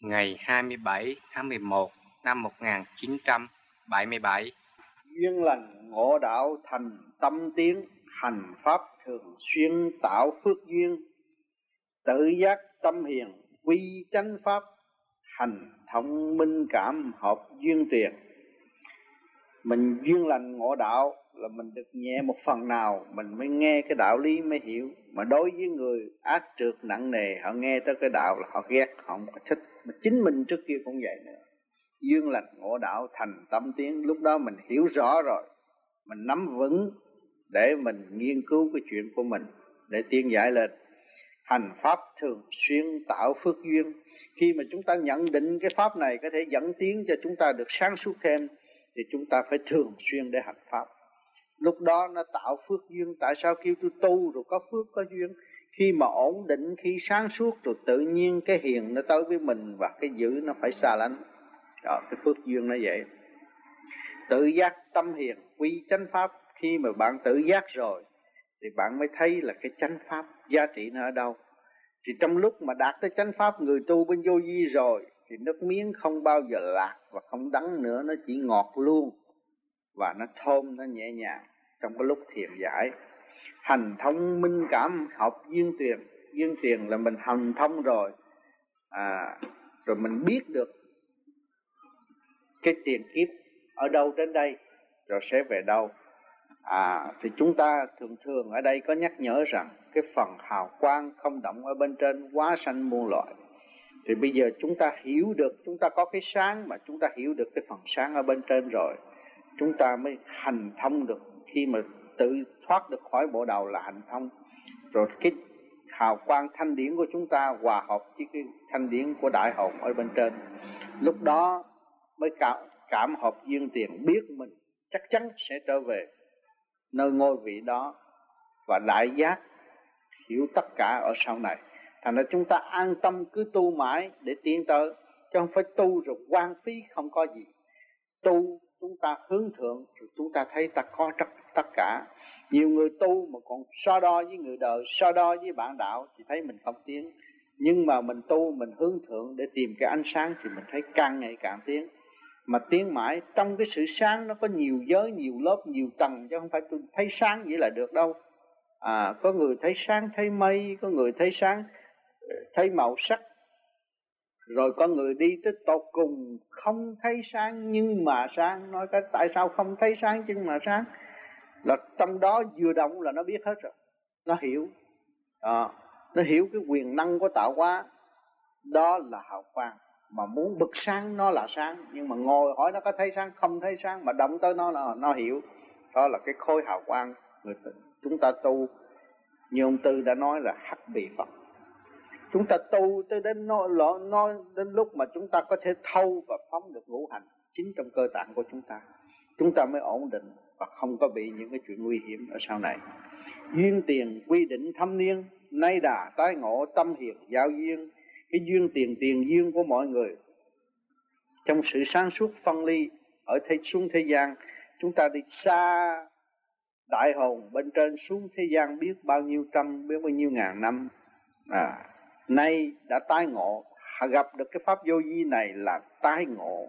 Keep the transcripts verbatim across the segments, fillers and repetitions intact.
ngày hai mươi bảy tháng mười một năm một nghìn chín trăm bảy mươi bảy. Duyên lành ngộ đạo thành tâm tiến, hành pháp thường xuyên tạo phước duyên. Tự giác tâm hiền quy chánh pháp, hành thông minh cảm hợp duyên tiền. Mình duyên lành ngộ đạo là mình được nhẹ một phần nào, mình mới nghe cái đạo lý mới hiểu. Mà đối với người ác trược nặng nề, họ nghe tới cái đạo là họ ghét, họ không có thích. Mà chính mình trước kia cũng vậy nữa. Duyên lành ngộ đạo thành tâm tiến, lúc đó mình hiểu rõ rồi, mình nắm vững để mình nghiên cứu cái chuyện của mình để tiến giải lên. Hành pháp thường xuyên tạo phước duyên. Khi mà chúng ta nhận định cái pháp này có thể dẫn tiến cho chúng ta được sáng suốt thêm, thì chúng ta phải thường xuyên để hành pháp. Lúc đó nó tạo phước duyên. Tại sao kêu tôi tu rồi có phước có duyên? Khi mà ổn định, khi sáng suốt rồi tự nhiên cái hiền nó tới với mình, và cái dữ nó phải xa lánh. Đó, cái phước duyên nó vậy. Tự giác tâm hiền quy chánh pháp. Khi mà bạn tự giác rồi thì bạn mới thấy là cái chánh pháp giá trị nó ở đâu. Thì trong lúc mà đạt tới chánh pháp, người tu bên vô vi rồi, thì nước miếng không bao giờ lạc và không đắng nữa, nó chỉ ngọt luôn và nó thơm, nó nhẹ nhàng trong cái lúc thiền giải. Hành thông minh cảm hợp duyên tiền. Duyên tiền là mình hành thông rồi, à, rồi mình biết được cái tiền kiếp ở đâu đến đây rồi sẽ về đâu. À, thì chúng ta thường thường ở đây có nhắc nhở rằng cái phần hào quang không động ở bên trên quá sanh muôn loại. Thì bây giờ chúng ta hiểu được, chúng ta có cái sáng mà chúng ta hiểu được cái phần sáng ở bên trên rồi, chúng ta mới hành thông được. Khi mà tự thoát được khỏi bộ đầu là hành thông. Rồi cái hào quang thanh điển của chúng ta hòa hợp với cái thanh điển của đại hồn ở bên trên. Lúc đó mới cảm, cảm hợp duyên tiền, biết mình chắc chắn sẽ trở về nơi ngôi vị đó và đại giác hiểu tất cả ở sau này. Thành ra chúng ta an tâm cứ tu mãi để tiến tới, chứ không phải tu rồi quan phí không có gì. Tu chúng ta hướng thượng rồi chúng ta thấy ta có tất, tất cả. Nhiều người tu mà còn so đo với người đời, so đo với bạn đạo thì thấy mình không tiến. Nhưng mà mình tu, mình hướng thượng để tìm cái ánh sáng thì mình thấy càng ngày càng tiến. Mà tiến mãi trong cái sự sáng nó có nhiều giới, nhiều lớp, nhiều tầng, chứ không phải tôi thấy sáng vậy là được đâu. À, có người thấy sáng thấy mây, có người thấy sáng thấy màu sắc, rồi có người đi tới tột cùng không thấy sáng nhưng mà sáng. Nói cái tại sao không thấy sáng nhưng mà sáng, là trong đó vừa động là nó biết hết rồi, nó hiểu. À, nó hiểu cái quyền năng của tạo hóa. Đó là hào quang. Mà muốn bực sáng nó là sáng, nhưng mà ngồi hỏi nó có thấy sáng không thấy sáng, mà động tới nó là nó hiểu. Đó là cái khối hào quang. Người chúng ta tu như ông Tư đã nói là hắc bì Phật. Chúng ta tu tới đến nó, nó đến lúc mà chúng ta có thể thâu và phóng được ngũ hành chính trong cơ tạng của chúng ta, chúng ta mới ổn định và không có bị những cái chuyện nguy hiểm ở sau này. Duyên tiền quy định thâm niên, nay đà tái ngộ tâm hiền giao duyên. Cái duyên tiền tiền duyên của mọi người trong sự sáng suốt phân ly ở thế xuống thế gian. Chúng ta đi xa đại hồn bên trên xuống thế gian biết bao nhiêu trăm, biết bao nhiêu ngàn năm, à, nay đã tái ngộ, gặp được cái pháp vô vi này là tái ngộ.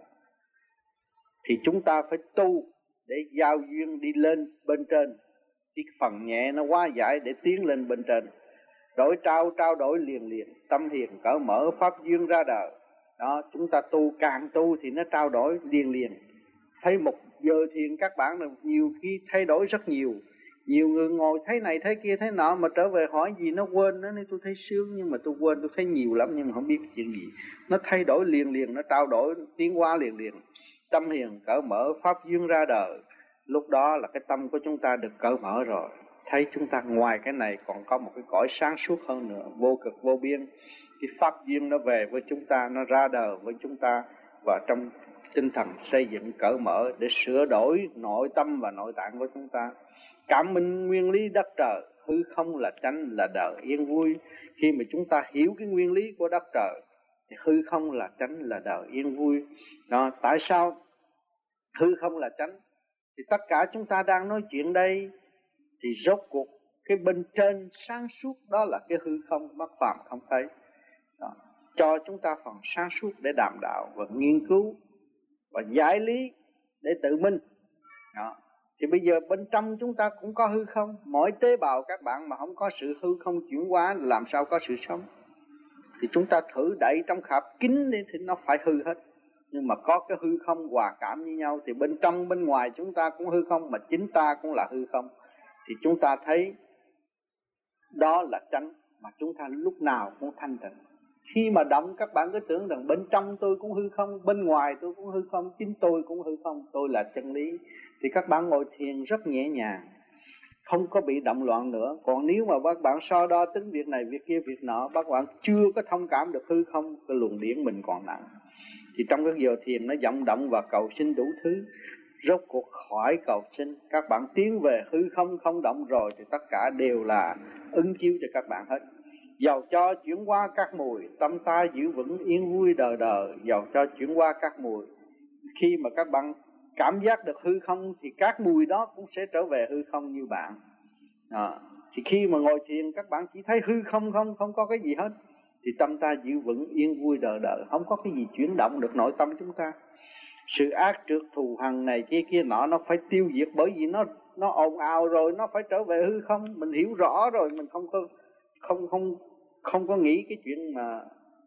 Thì chúng ta phải tu để giao duyên đi lên bên trên. Cái phần nhẹ nó hóa giải để tiến lên bên trên. Đổi trao trao đổi liền liền, tâm hiền cởi mở pháp duyên ra đời. Đó, chúng ta tu càng tu thì nó trao đổi liền liền. Thấy một giờ thiền các bạn là nhiều khi thay đổi rất nhiều. Nhiều người ngồi thấy này thấy kia thấy nọ, mà trở về hỏi gì nó quên nó. Nên tôi thấy sướng nhưng mà tôi quên, tôi thấy nhiều lắm nhưng mà không biết chuyện gì. Nó thay đổi liền liền, nó trao đổi tiến hóa liền liền. Tâm hiền cởi mở pháp duyên ra đời. Lúc đó là cái tâm của chúng ta được cởi mở rồi. Thấy chúng ta ngoài cái này còn có một cái cõi sáng suốt hơn nữa, vô cực vô biên. Cái pháp duyên nó về với chúng ta, nó ra đời với chúng ta, và trong tinh thần xây dựng cởi mở để sửa đổi nội tâm và nội tạng của chúng ta. Cảm minh nguyên lý đất trời, hư không là chánh là đời yên vui. Khi mà chúng ta hiểu cái nguyên lý của đất trời thì hư không là chánh là đời yên vui. Đó, tại sao hư không là chánh? Thì tất cả chúng ta đang nói chuyện đây, thì rốt cuộc cái bên trên sáng suốt đó là cái hư không, mắt phàm không thấy. Đó. cho chúng ta phần sáng suốt để đàm đạo và nghiên cứu và giải lý để tự minh. Đó. Thì bây giờ bên trong chúng ta cũng có hư không. Mỗi tế bào các bạn mà không có sự hư không chuyển hóa làm sao có sự sống. Thì chúng ta thử đẩy trong khạp kín đi thì nó phải hư hết. Nhưng mà có cái hư không hòa cảm với nhau thì bên trong bên ngoài chúng ta cũng hư không, mà chính ta cũng là hư không. Thì chúng ta thấy đó là chánh, mà chúng ta lúc nào cũng thanh tịnh. Khi mà động các bạn cứ tưởng rằng bên trong tôi cũng hư không, bên ngoài tôi cũng hư không, chính tôi cũng hư không, tôi là chân lý. Thì các bạn ngồi thiền rất nhẹ nhàng, không có bị động loạn nữa. Còn nếu mà các bạn so đo tính việc này việc kia việc nọ, các bạn chưa có thông cảm được hư không, cái luồng điển mình còn nặng. Thì trong cái giờ thiền nó vọng động và cầu xin đủ thứ. Rốt cuộc khỏi cầu xin, các bạn tiến về hư không không động rồi thì tất cả đều là ứng chiếu cho các bạn hết. Dầu cho chuyển qua các mùi, tâm ta giữ vững yên vui đời đời. Dầu cho chuyển qua các mùi, khi mà các bạn cảm giác được hư không thì các mùi đó cũng sẽ trở về hư không như bạn. À, thì khi mà ngồi thiền các bạn chỉ thấy hư không không, không có cái gì hết, thì tâm ta giữ vững yên vui đời đời, không có cái gì chuyển động được nội tâm chúng ta. Sự ác trược thù hằn này kia kia nọ nó phải tiêu diệt, bởi vì nó nó ồn ào rồi, nó phải trở về hư không. Mình hiểu rõ rồi, mình không có không không không có nghĩ cái chuyện mà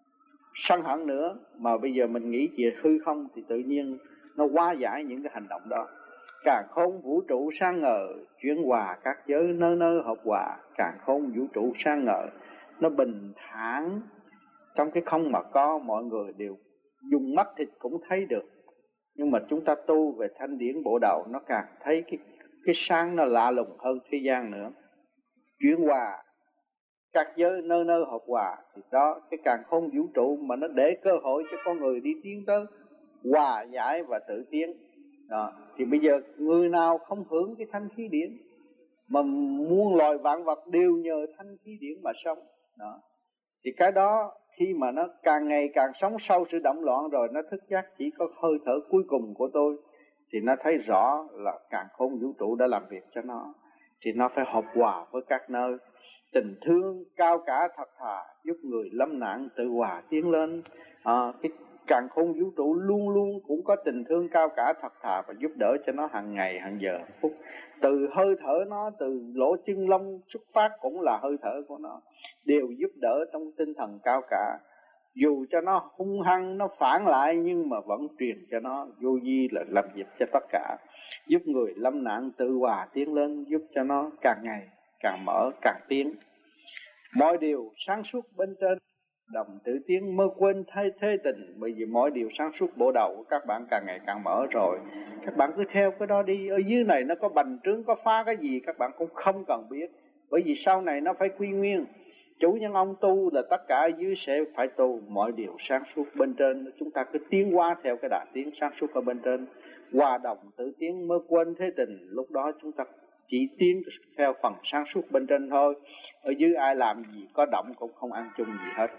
sân hận nữa, mà bây giờ mình nghĩ về hư không thì tự nhiên nó hóa giải những cái hành động đó. Càn khôn vũ trụ sáng ngời, chuyển hòa các giới nơi nơi hợp hòa. Càn khôn vũ trụ sáng ngời, nó bình thản. Trong cái không mà có, mọi người đều dùng mắt thịt cũng thấy được. Nhưng mà chúng ta tu về thanh điển bộ đầu, nó càng thấy cái, cái sáng nó lạ lùng hơn thế gian nữa. Chuyển hòa các giới nơi nơi hợp hòa, thì đó cái càn khôn vũ trụ mà nó để cơ hội cho con người đi tiến tới hòa giải và tự tiến. Đó. Thì bây giờ người nào không hưởng cái thanh khí điển, mà muôn loài vạn vật đều nhờ thanh khí điển mà sống. Đó. Thì cái đó khi mà nó càng ngày càng sống sâu sự động loạn rồi, nó thức giác chỉ có hơi thở cuối cùng của tôi, thì nó thấy rõ là càn khôn vũ trụ đã làm việc cho nó. Thì nó phải hợp hòa với các nơi. Tình thương cao cả thật thà, giúp người lâm nạn tự hòa tiến lên. À, cái càn khôn vũ trụ luôn luôn cũng có tình thương cao cả thật thà và giúp đỡ cho nó hàng ngày hàng giờ phút. Từ hơi thở nó, từ lỗ chân lông xuất phát cũng là hơi thở của nó, đều giúp đỡ trong tinh thần cao cả. Dù cho nó hung hăng, nó phản lại, nhưng mà vẫn truyền cho nó vô vi là làm việc cho tất cả, giúp người lâm nạn tự hòa tiến lên, giúp cho nó càng ngày càng mở càng tiến. Mọi điều sáng suốt bên trên đồng tự tiến, mơ quên thay thế tình. Bởi vì mọi điều sáng suốt bộ đầu của các bạn càng ngày càng mở rồi, các bạn cứ theo cái đó đi. Ở dưới này nó có bành trướng, có phá cái gì các bạn cũng không cần biết, bởi vì sau này nó phải quy nguyên. Chủ nhân ông tu là tất cả ở dưới sẽ phải tu. Mọi điều sáng suốt bên trên, chúng ta cứ tiến qua theo cái đà tiến sáng suốt ở bên trên, hòa đồng tự tiến, mơ quên thế tình. Lúc đó chúng ta chỉ tiến theo phần sáng suốt bên trên thôi. Ở dưới ai làm gì có động cũng không ăn chung gì hết.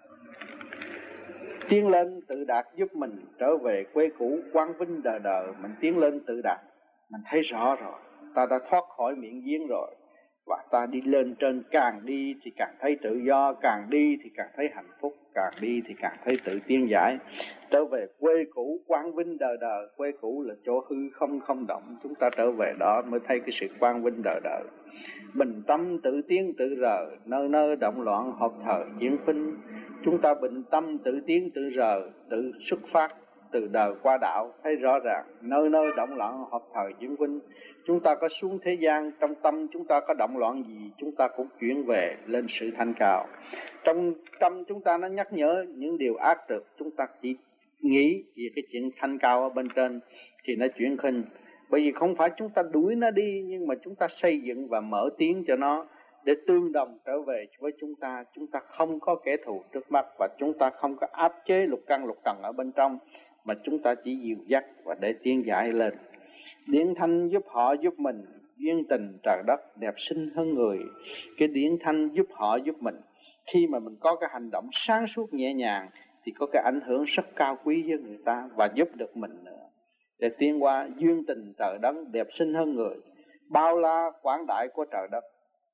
Tiến lên tự đạt giúp mình trở về quê cũ quang vinh đời đời. Mình tiến lên tự đạt, mình thấy rõ rồi, ta đã thoát khỏi miệng giếng rồi, và ta đi lên trên. Càng đi thì càng thấy tự do, càng đi thì càng thấy hạnh phúc, càng đi thì càng thấy tự tiến giải. Trở về quê cũ quang vinh đời đời. Quê cũ là chỗ hư không không động, chúng ta trở về đó mới thấy cái sự quang vinh đời đời. Bình tâm tự tiến tự rờ, nơi nơi động loạn hợp thời diễn phinh. Chúng ta bình tâm tự tiến tự rờ, tự xuất phát từ đời qua đạo, thấy rõ ràng nơi nơi động loạn hợp thời diễn phinh. Chúng ta có xuống thế gian, trong tâm chúng ta có động loạn gì, chúng ta cũng chuyển về lên sự thanh cao. Trong tâm chúng ta nó nhắc nhở những điều ác được, chúng ta chỉ nghĩ về cái chuyện thanh cao ở bên trên thì nó chuyển khinh. Bởi vì không phải chúng ta đuổi nó đi, nhưng mà chúng ta xây dựng và mở tiếng cho nó để tương đồng trở về với chúng ta. Chúng ta không có kẻ thù trước mắt, và chúng ta không có áp chế lục căn lục trần ở bên trong, mà chúng ta chỉ dìu dắt và để tiến giải lên. Điển thanh giúp họ giúp mình, duyên tình trời đất đẹp xinh hơn người. Cái điển thanh giúp họ giúp mình, khi mà mình có cái hành động sáng suốt nhẹ nhàng thì có cái ảnh hưởng rất cao quý với người ta và giúp được mình nữa. Để tiến qua duyên tình trời đất đẹp xinh hơn người, bao la quảng đại của trời đất.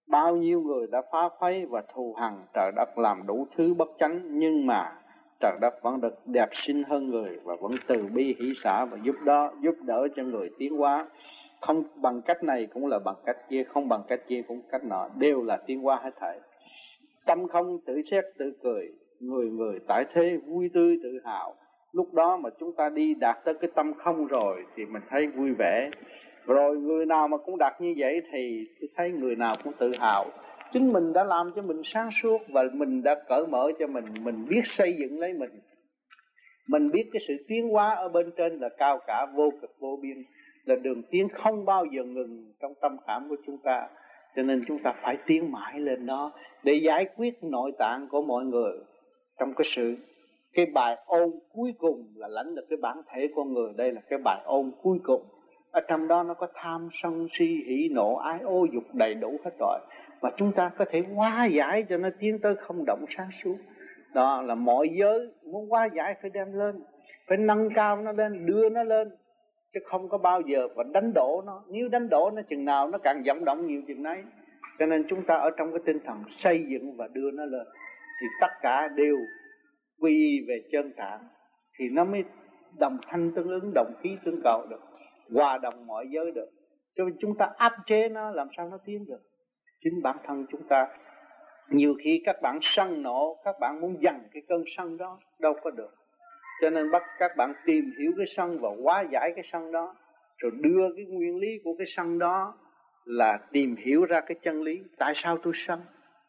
Bao nhiêu người đã phá khuấy và thù hằn trời đất, làm đủ thứ bất chánh, nhưng mà trời đất vẫn được đẹp xinh hơn người và vẫn từ bi hỷ xả và giúp đó giúp đỡ cho người tiến hóa. Không bằng cách này cũng là bằng cách kia, không bằng cách kia cũng cách nọ, đều là tiến hóa hết thảy. Tâm không tự xét tự cười, người người tại thế vui tươi tự hào. Lúc đó mà chúng ta đi đạt tới cái tâm không rồi thì mình thấy vui vẻ. Rồi người nào mà cũng đạt như vậy thì tôi thấy người nào cũng tự hào. Chính mình đã làm cho mình sáng suốt và mình đã cởi mở cho mình, mình biết xây dựng lấy mình. Mình biết cái sự tiến hóa ở bên trên là cao cả, vô cực vô biên, là đường tiến không bao giờ ngừng trong tâm khảm của chúng ta. Cho nên chúng ta phải tiến mãi lên đó để giải quyết nội tạng của mọi người. Trong cái sự cái bài ôn cuối cùng là lãnh được cái bản thể con người, đây là cái bài ôn cuối cùng. Ở trong đó nó có tham sân si hỉ nộ ái ô dục đầy đủ hết rồi, và chúng ta có thể hóa giải cho nó tiến tới không động sáng suốt. Đó là mọi giới muốn hóa giải phải đem lên, phải nâng cao nó lên, đưa nó lên, chứ không có bao giờ và đánh đổ nó. Nếu đánh đổ nó chừng nào nó càng vọng động nhiều chừng nấy. Cho nên chúng ta ở trong cái tinh thần xây dựng và đưa nó lên thì tất cả đều quy về chân tạng, thì nó mới đồng thanh tương ứng, đồng khí tương cầu được, hòa đồng mọi giới được. Cho nên chúng ta áp chế nó làm sao nó tiến được. Chính bản thân chúng ta, nhiều khi các bạn sân nộ, các bạn muốn dằn cái cơn sân đó, đâu có được. Cho nên bắt các bạn tìm hiểu cái sân và hóa giải cái sân đó, rồi đưa cái nguyên lý của cái sân đó là tìm hiểu ra cái chân lý. Tại sao tôi sân?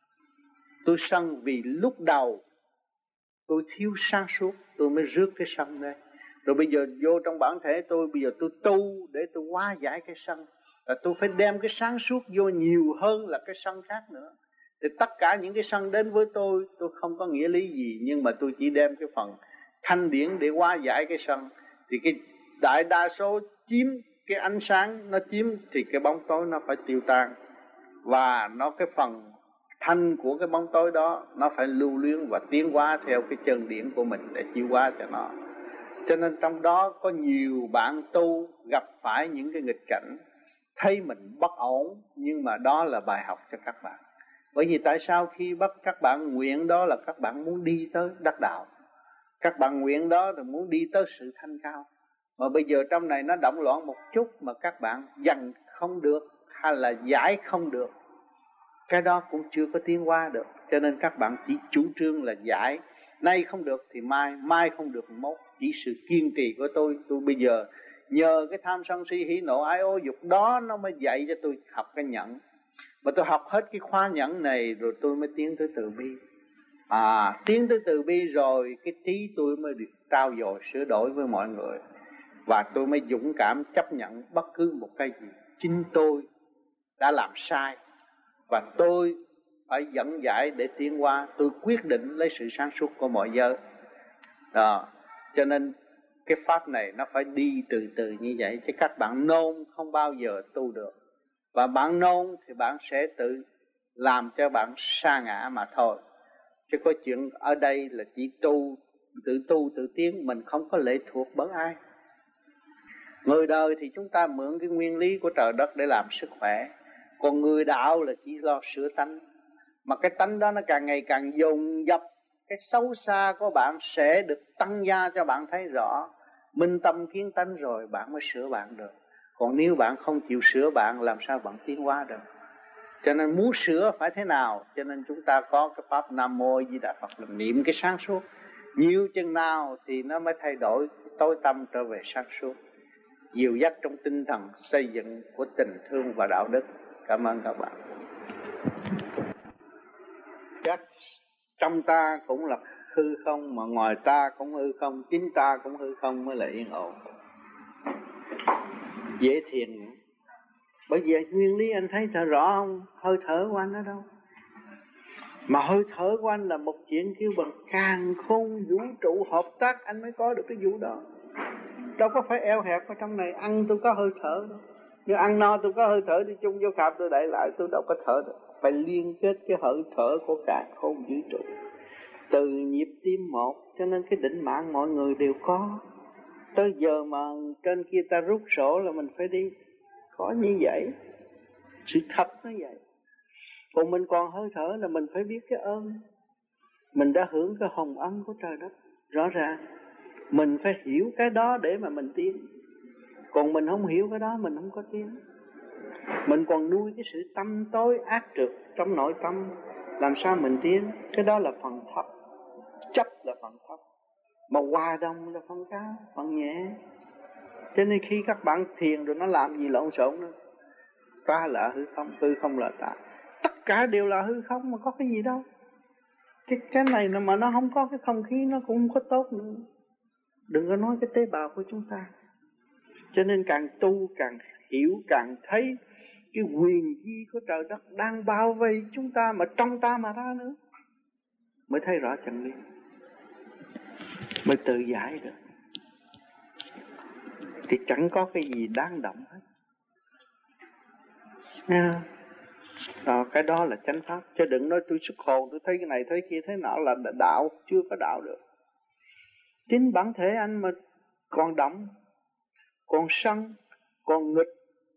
Tôi sân vì lúc đầu tôi thiếu sáng suốt, tôi mới rước cái sân đây. Rồi bây giờ vô trong bản thể tôi, bây giờ tôi tu để tôi hóa giải cái sân, là tôi phải đem cái sáng suốt vô nhiều hơn là cái sân khác nữa. Thì tất cả những cái sân đến với tôi, tôi không có nghĩa lý gì, nhưng mà tôi chỉ đem cái phần thanh điển để hóa giải cái sân. Thì cái đại đa số chiếm cái ánh sáng, nó chiếm thì cái bóng tối nó phải tiêu tan. Và nó cái phần thanh của cái bóng tối đó nó phải lưu luyến và tiến hóa theo cái chân điển của mình để chiếu hóa cho nó. Cho nên trong đó có nhiều bạn tu gặp phải những cái nghịch cảnh, thấy mình bất ổn, nhưng mà đó là bài học cho các bạn. Bởi vì tại sao khi bắt các bạn nguyện đó là các bạn muốn đi tới đắc đạo, các bạn nguyện đó là muốn đi tới sự thanh cao. Mà bây giờ trong này nó động loạn một chút mà các bạn dằn không được hay là giải không được, cái đó cũng chưa có tiến hóa được. Cho nên các bạn chỉ chủ trương là giải, nay không được thì mai, mai không được mốt. Chỉ sự kiên trì của tôi, tôi bây giờ nhờ cái tham sân si hỉ nộ ái ô dục đó nó mới dạy cho tôi học cái nhẫn. Mà tôi học hết cái khóa nhẫn này rồi tôi mới tiến tới từ bi. À, tiến tới từ bi rồi cái trí tôi mới được trao dồi sửa đổi với mọi người. Và tôi mới dũng cảm chấp nhận bất cứ một cái gì chính tôi đã làm sai, và tôi phải dẫn giải để tiến qua. Tôi quyết định lấy sự sáng suốt của mọi giới đó. Cho nên cái pháp này nó phải đi từ từ như vậy, chứ các bạn nôn không bao giờ tu được. Và bạn nôn thì bạn sẽ tự làm cho bạn sa ngã mà thôi. Chứ có chuyện ở đây là chỉ tu, tự tu tự tiến, mình không có lệ thuộc bởi ai. Người đời thì chúng ta mượn cái nguyên lý của trời đất để làm sức khỏe, còn người đạo là chỉ lo sửa tánh. Mà cái tánh đó nó càng ngày càng dồn dập, cái xấu xa của bạn sẽ được tăng gia cho bạn thấy rõ. Minh tâm kiến tánh rồi bạn mới sửa bạn được. Còn nếu bạn không chịu sửa bạn, làm sao bạn tiến hóa được? Cho nên muốn sửa phải thế nào? Cho nên chúng ta có cái pháp Nam Mô Di Đà Phật là niệm cái sáng suốt. Nhiều chừng nào thì nó mới thay đổi tối tâm trở về sáng suốt, dìu dắt trong tinh thần xây dựng của tình thương và đạo đức. Cảm ơn các bạn. Chắc trong ta cũng là hư không, mà ngoài ta cũng hư không, chính ta cũng hư không mới là yên ổn, dễ thiền. Bởi vì nguyên lý anh thấy thật rõ không? Hơi thở của anh ở đâu? Mà hơi thở của anh là một chuyện kêu bằng càn khôn vũ trụ hợp tác, anh mới có được cái vũ đó. Đâu có phải eo hẹp ở trong này. Ăn tôi có hơi thở đâu, nếu ăn no tôi có hơi thở đi chung vô khạp tôi đẩy lại, tôi đâu có thở được. Phải liên kết cái hơi thở của càn khôn vũ trụ từ nhịp tim một. Cho nên cái định mạng mọi người đều có. Tới giờ mà trên kia ta rút sổ là mình phải đi. Có như vậy, sự thật nó vậy. Còn mình còn hơi thở là mình phải biết cái ơn. Mình đã hưởng cái hồng ân của trời đất. Rõ ràng mình phải hiểu cái đó để mà mình tiến. Còn mình không hiểu cái đó mình không có tiến. Mình còn nuôi cái sự tâm tối ác trực trong nội tâm, làm sao mình tiến? Cái đó là phần thấp. Chấp là phần thấp, mà hòa đồng là phần cao, phần nhẹ. Cho nên khi các bạn thiền rồi nó làm gì lộn xộn nữa. Ta là hư không, hư không là ta. Tất cả đều là hư không mà có cái gì đâu. Cái, cái này mà nó không có cái không khí nó cũng không có tốt nữa. Đừng có nói cái tế bào của chúng ta. Cho nên càng tu càng hiểu, càng thấy cái quyền di của trời đất đang bao vây chúng ta, mà trong ta mà ra nữa, mới thấy rõ chân lý, mới tự giải được. Thì chẳng có cái gì đáng động hết. À, à, cái đó là chánh pháp. Chứ đừng nói tôi xuất hồn, tôi thấy cái này thấy kia thế nọ là đạo. Chưa có đạo được. Chính bản thể anh mà còn động, còn sân, còn nghịch,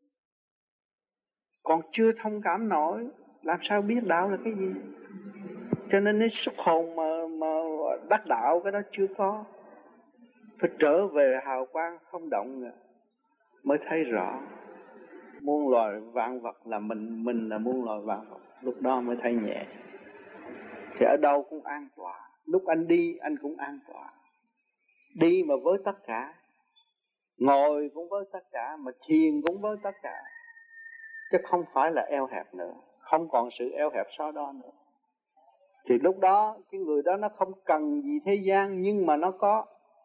còn chưa thông cảm nổi, làm sao biết đạo là cái gì? Cho nên cái xuất hồn mà, mà đắc đạo cái đó chưa có. Phải trở về hào quang không động nữa, mới thấy rõ muôn loài vạn vật là mình, mình là muôn loài vạn vật. Lúc đó mới thấy nhẹ. Thì ở đâu cũng an toàn. Lúc anh đi anh cũng an toàn. Đi mà với tất cả, ngồi cũng với tất cả, mà thiền cũng với tất cả, chứ không phải là eo hẹp nữa. Không còn sự eo hẹp so đo nữa. Thì lúc đó cái người đó nó không cần gì thế gian, nhưng mà nó có.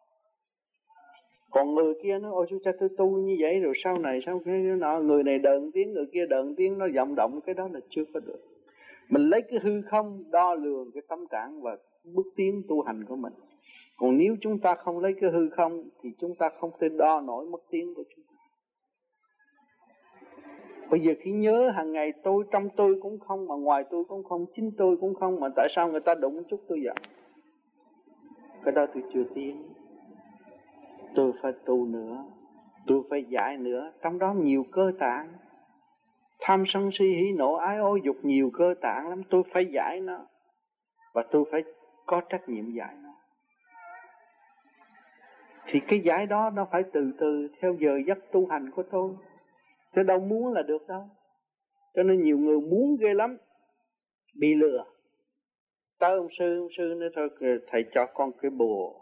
Còn người kia nó ôi chú cha tôi tu như vậy rồi sau này sau cái nọ, người này đờn tiếng, người kia đờn tiếng, nó vọng động, cái đó là chưa có được. Mình lấy cái hư không đo lường cái tâm trạng và bước tiến tu hành của mình. Còn nếu chúng ta không lấy cái hư không thì chúng ta không thể đo nổi mức tiến của chúng ta. Bây giờ khi nhớ hàng ngày tôi, trong tôi cũng không, mà ngoài tôi cũng không, chính tôi cũng không, mà tại sao người ta đụng chút tôi giận? Cái đó tôi chưa tiến. Tôi phải tu nữa, tôi phải giải nữa. Trong đó nhiều cơ tạng, tham sân si hỉ nộ ái ố dục, nhiều cơ tạng lắm. Tôi phải giải nó, và tôi phải có trách nhiệm giải nó. Thì cái giải đó nó phải từ từ theo giờ giấc tu hành của tôi, chứ đâu muốn là được đâu. Cho nên nhiều người muốn ghê lắm, bị lừa. Tới ông sư, ông sư nói thôi thầy cho con cái bùa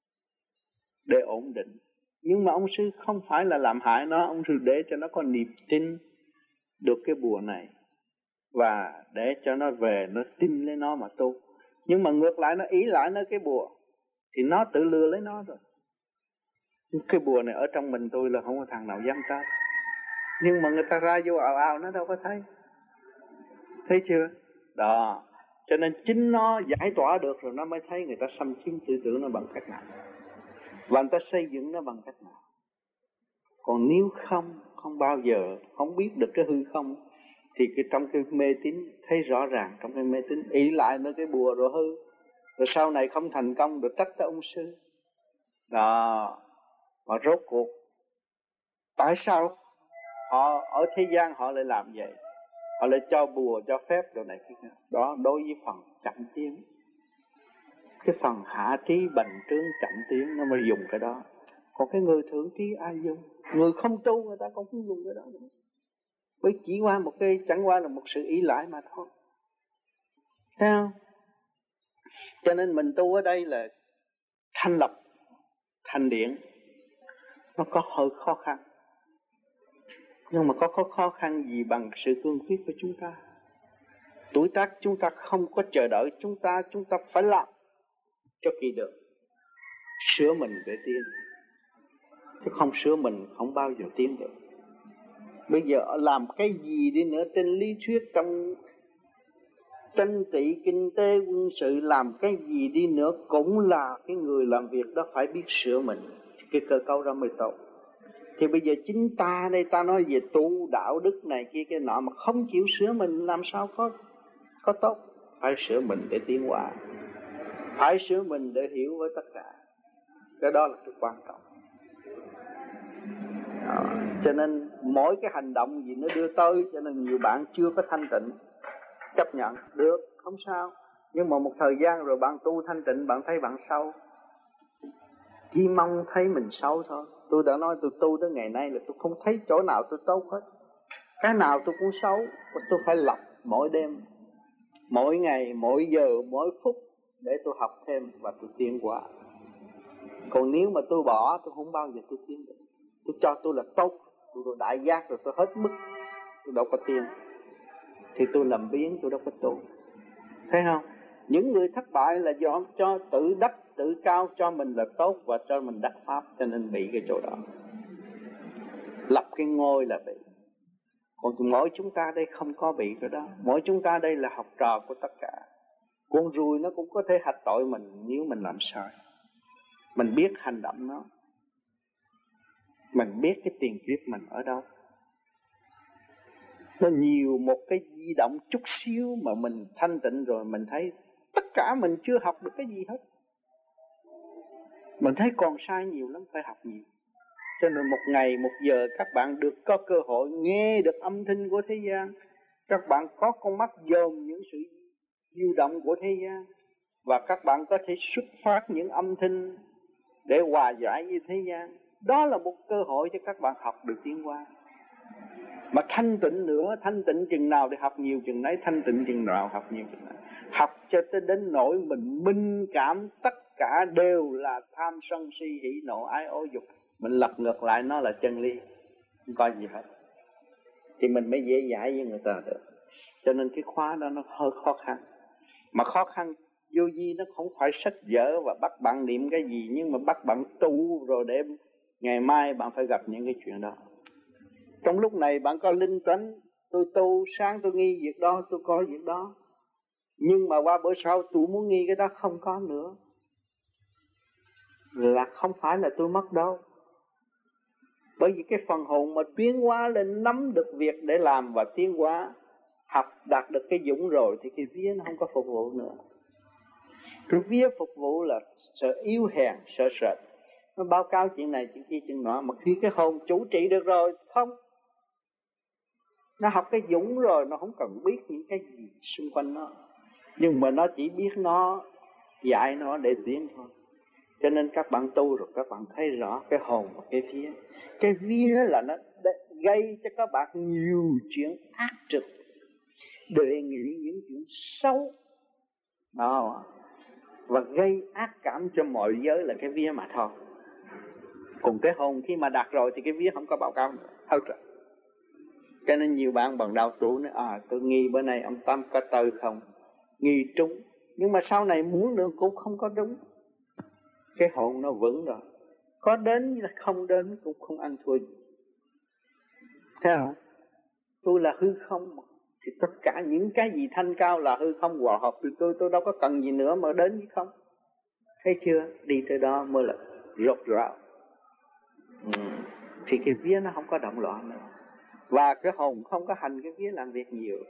để ổn định. Nhưng mà ông sư không phải là làm hại nó, ông sư để cho nó có niềm tin được cái bùa này, và để cho nó về nó tin lấy nó mà tu. Nhưng mà ngược lại nó ý lại nó cái bùa, thì nó tự lừa lấy nó rồi. Cái bùa này ở trong mình tôi là không có thằng nào dám tới. Nhưng mà người ta ra vô ào ào nó đâu có thấy. Thấy chưa? Đó. Cho nên chính nó giải tỏa được rồi nó mới thấy người ta xâm chiếm tư tưởng nó bằng cách nào, và người ta xây dựng nó bằng cách nào. Còn nếu không, không bao giờ không biết được cái hư không, thì cái trong cái mê tín thấy rõ ràng, trong cái mê tín ý lại nó cái bùa rồi hư, rồi sau này không thành công được trách tới ông sư. Đó. Mà rốt cuộc tại sao họ ở thế gian họ lại làm vậy? Họ lại cho bùa, cho phép đồ này kia. Đó đối với phần chậm tiến. Cái phần hạ trí bành trướng chậm tiến nó mới dùng cái đó. Còn cái người thượng trí ai dùng? Người không tu người ta cũng không dùng cái đó nữa. Bởi chỉ qua một cái, chẳng qua là một sự ý lại mà thôi. Thấy không? Cho nên mình tu ở đây là thanh lập, thành điện. Nó có hơi khó khăn. Nhưng mà có, có khó khăn gì bằng sự cương quyết của chúng ta. Tuổi tác chúng ta không có chờ đợi chúng ta, chúng ta phải làm cho kỳ được. Sửa mình để tiến. Chứ không sửa mình không bao giờ tiến được. Bây giờ làm cái gì đi nữa trên lý thuyết, trong tranh trị kinh tế quân sự, làm cái gì đi nữa cũng là cái người làm việc đó phải biết sửa mình. Cái cơ cấu đó mới tốt. Thì bây giờ chính ta đây, ta nói về tu đạo đức này kia cái nọ mà không chịu sửa mình làm sao có có tốt. Phải sửa mình để tiến hóa, phải sửa mình để hiểu với tất cả. Cái đó là cái quan trọng. Đó. Cho nên mỗi cái hành động gì nó đưa tới, cho nên nhiều bạn chưa có thanh tịnh. chấp nhận được, không sao. Nhưng mà một thời gian rồi bạn tu thanh tịnh, bạn thấy bạn xấu, chỉ mong thấy mình xấu thôi. Tôi đã nói tôi tu tới ngày nay là tôi không thấy chỗ nào tôi tốt hết, cái nào tôi cũng xấu. Và tôi phải lập mỗi đêm, mỗi ngày, mỗi giờ, mỗi phút để tôi học thêm và tôi tiến qua. Còn nếu mà tôi bỏ, tôi không bao giờ tôi tiến được. Tôi cho tôi là tốt, tôi đại giác rồi, tôi hết mức, tôi đâu có tiến. Thì tôi làm biến, tôi đâu có tu. Thấy không? Những người thất bại là do cho tự đắc, tự cao cho mình là tốt và cho mình đắc pháp, cho nên bị cái chỗ đó. Lập cái ngôi là bị. Còn mỗi chúng ta đây không có bị cái đó. Mỗi chúng ta đây là học trò của tất cả. Con ruồi nó cũng có thể hạch tội mình nếu mình làm sai. Mình biết hành động nó, mình biết cái tiền kiếp mình ở đâu. Nó nhiều một cái di động chút xíu mà mình thanh tịnh rồi mình thấy tất cả mình chưa học được cái gì hết. Mình thấy còn sai nhiều lắm, phải học nhiều. Cho nên một ngày, một giờ các bạn được có cơ hội nghe được âm thanh của thế gian. Các bạn có con mắt dòm những sự diệu động của thế gian. Và các bạn có thể xuất phát những âm thanh để hòa giải với thế gian. Đó là một cơ hội cho các bạn học được tiến hóa. Mà thanh tịnh nữa, thanh tịnh chừng nào thì học nhiều chừng nấy, thanh tịnh chừng nào học nhiều chừng nấy. Học cho tới đến nỗi mình minh cảm tất cả đều là tham sân si hỉ nộ ái ố dục. Mình lật ngược lại nó là chân lý, không có gì hết. Thì mình mới dễ dãi với người ta được. Cho nên cái khóa đó nó hơi khó khăn. Mà khó khăn vô vi nó không phải sách vở và bắt bạn niệm cái gì, nhưng mà bắt bạn tu rồi để ngày mai bạn phải gặp những cái chuyện đó. Trong lúc này bạn có linh tánh, tôi tu, sáng tôi nghi việc đó, tôi có việc đó. Nhưng mà qua bữa sau tôi muốn nghi cái đó không có nữa. Là không phải là tôi mất đâu. Bởi vì cái phần hồn mà tiến hóa lên nắm được việc để làm và tiến hóa, học đạt được cái dũng rồi thì cái vía nó không có phục vụ nữa. Cái vía phục vụ là sợ yếu hèn, sợ sệt. Nó báo cáo chuyện này, chuyện kia, chuyện nọ. Mà khi cái hồn chủ trị được rồi, không. Nó học cái dũng rồi, nó không cần biết những cái gì xung quanh nó. Nhưng mà nó chỉ biết nó, dạy nó để tiến thôi. Cho nên các bạn tu rồi các bạn thấy rõ cái hồn và cái vía. Cái vía là nó gây cho các bạn nhiều chuyện ác trực, đề nghị những chuyện xấu đó, và gây ác cảm cho mọi giới là cái vía mà thôi. Còn cái hồn khi mà đạt rồi thì cái vía không có báo cáo nữa, thôi rồi. Cho nên nhiều bạn bằng đau tủ nói à tôi nghi bữa nay ông Tâm có tư không, nghi trúng. Nhưng mà sau này muốn nữa cũng không có đúng. Cái hồn nó vững rồi, có đến là không đến cũng không ăn thua gì. Thấy không? Tôi là hư không mà. Thì tất cả những cái gì thanh cao là hư không hòa hợp thì tôi tôi đâu có cần gì nữa mà đến với không. Thấy chưa? Đi tới đó mới là rốt ráo. Ừ. Thì cái vía nó không có động loạn nữa. Và cái hồn không có hành cái vía làm việc nhiều,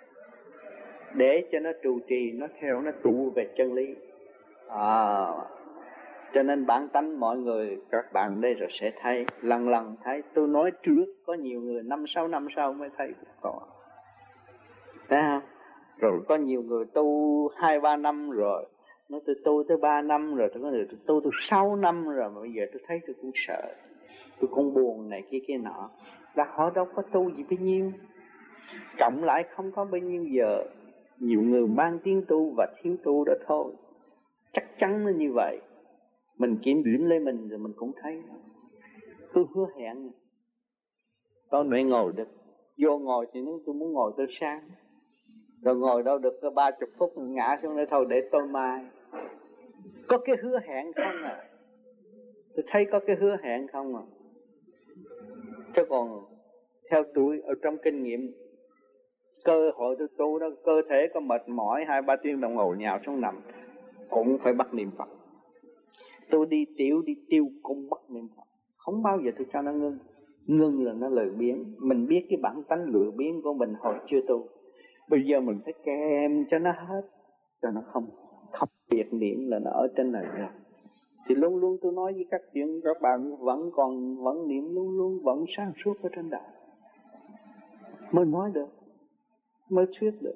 để cho nó trụ trì, nó theo, nó trụ về chân lý. À, cho nên bản tánh mọi người, các bạn đây rồi sẽ thấy, lần lần thấy. Tôi nói trước, có nhiều người năm sáu năm sau mới thấy cũng có. Thấy không? Rồi có nhiều người tu hai ba năm rồi, nói tôi tu tới ba năm rồi, tôi có người tôi tu tôi sáu năm rồi, mà bây giờ tôi thấy tôi cũng sợ, tôi cũng buồn này kia kia nọ. Là họ đâu có tu gì bấy nhiêu, cộng lại không có bao nhiêu giờ. Nhiều người mang tiếng tu và thiếu tu đó thôi. Chắc chắn nó như vậy. Mình kiểm điểm lấy mình rồi mình cũng thấy. Tôi hứa hẹn tôi mới ngồi được. Vô ngồi thì nếu tôi muốn ngồi tới sáng, rồi ngồi đâu được có ba chục phút ngã xuống đây thôi để tôi mai. Có cái hứa hẹn không à? Tôi thấy có cái hứa hẹn không à? Chứ còn theo tôi ở trong kinh nghiệm, cơ hội tôi tu đó, cơ thể có mệt mỏi hai ba tiếng đồng hồ nhào xuống nằm cũng phải bắt niệm Phật. Tôi đi tiểu đi tiêu cũng bắt niệm Phật, không bao giờ tôi cho nó ngưng. Ngưng là nó lười biếng. Mình biết cái bản tánh lười biếng của mình hồi chưa tu, bây giờ mình phải kèm cho nó hết, cho nó không không biệt niệm là nó ở trên này rồi. Thì luôn luôn tôi nói với các chuyện, các bạn vẫn còn vẫn niệm, luôn luôn vẫn sáng suốt ở trên đời, mới nói được, mới thuyết được.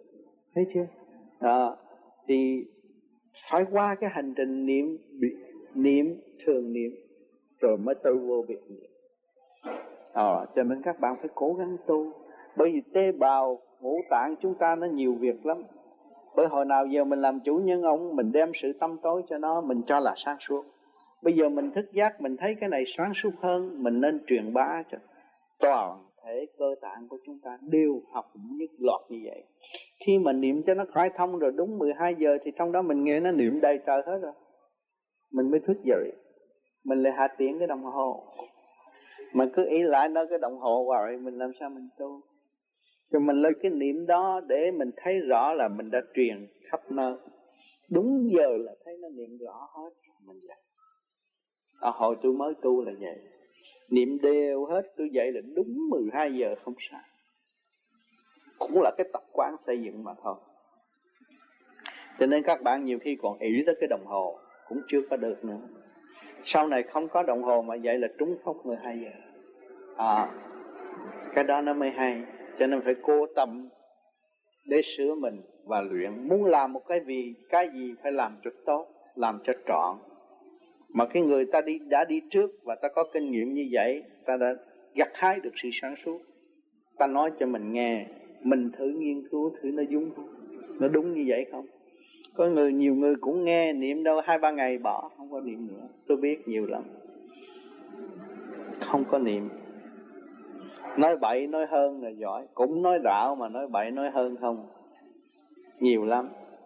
thấy chưa? Đó, thì phải qua cái hành trình niệm niệm thường niệm rồi mới tới vô biệt niệm. Ờ, cho nên các bạn phải cố gắng tu, bởi vì tế bào ngũ tạng chúng ta nó nhiều việc lắm. Bởi hồi nào giờ mình làm chủ nhân ông, mình đem sự tâm tối cho nó, mình cho là sáng suốt. Bây giờ mình thức giác, mình thấy cái này sáng suốt hơn, mình nên truyền bá cho toàn thể cơ tạng của chúng ta đều học nhất loạt như vậy. Khi mà niệm cho nó khai thông rồi đúng mười hai giờ thì trong đó mình nghe nó niệm đầy trời hết rồi, mình mới thức dậy. Mình lại hạ tiễn cái đồng hồ, mình cứ ý lại nó cái đồng hồ rồi mình làm sao mình tu. Cho mình lấy cái niệm đó để mình thấy rõ là mình đã truyền khắp nơi. Đúng giờ là thấy nó niệm rõ hết, mình dậy. Ở hồi tôi mới tu là vậy, niệm đều hết, tôi dậy là đúng mười hai giờ không sai. Cũng là cái tập quán xây dựng mà thôi. Cho nên các bạn nhiều khi còn ỷ tới cái đồng hồ cũng chưa có được nữa. Sau này không có đồng hồ mà dậy là trúng phóc mười hai giờ. À, cái đó nó mới hay. Cho nên phải cố tâm để sửa mình và luyện. Muốn làm một cái gì, cái gì phải làm cho tốt, làm cho trọn. Mà cái người ta đi đã đi trước và ta có kinh nghiệm như vậy, ta đã gặt hái được sự sáng suốt. Ta nói cho mình nghe, mình thử nghiên cứu thử nó đúng không? Nó đúng như vậy không? Có người nhiều người cũng nghe niệm đâu hai ba ngày bỏ, không có niệm nữa. Tôi biết nhiều lắm, không có niệm. Nói bậy nói hơn là giỏi, cũng nói đạo mà nói bậy nói hơn không, nhiều lắm.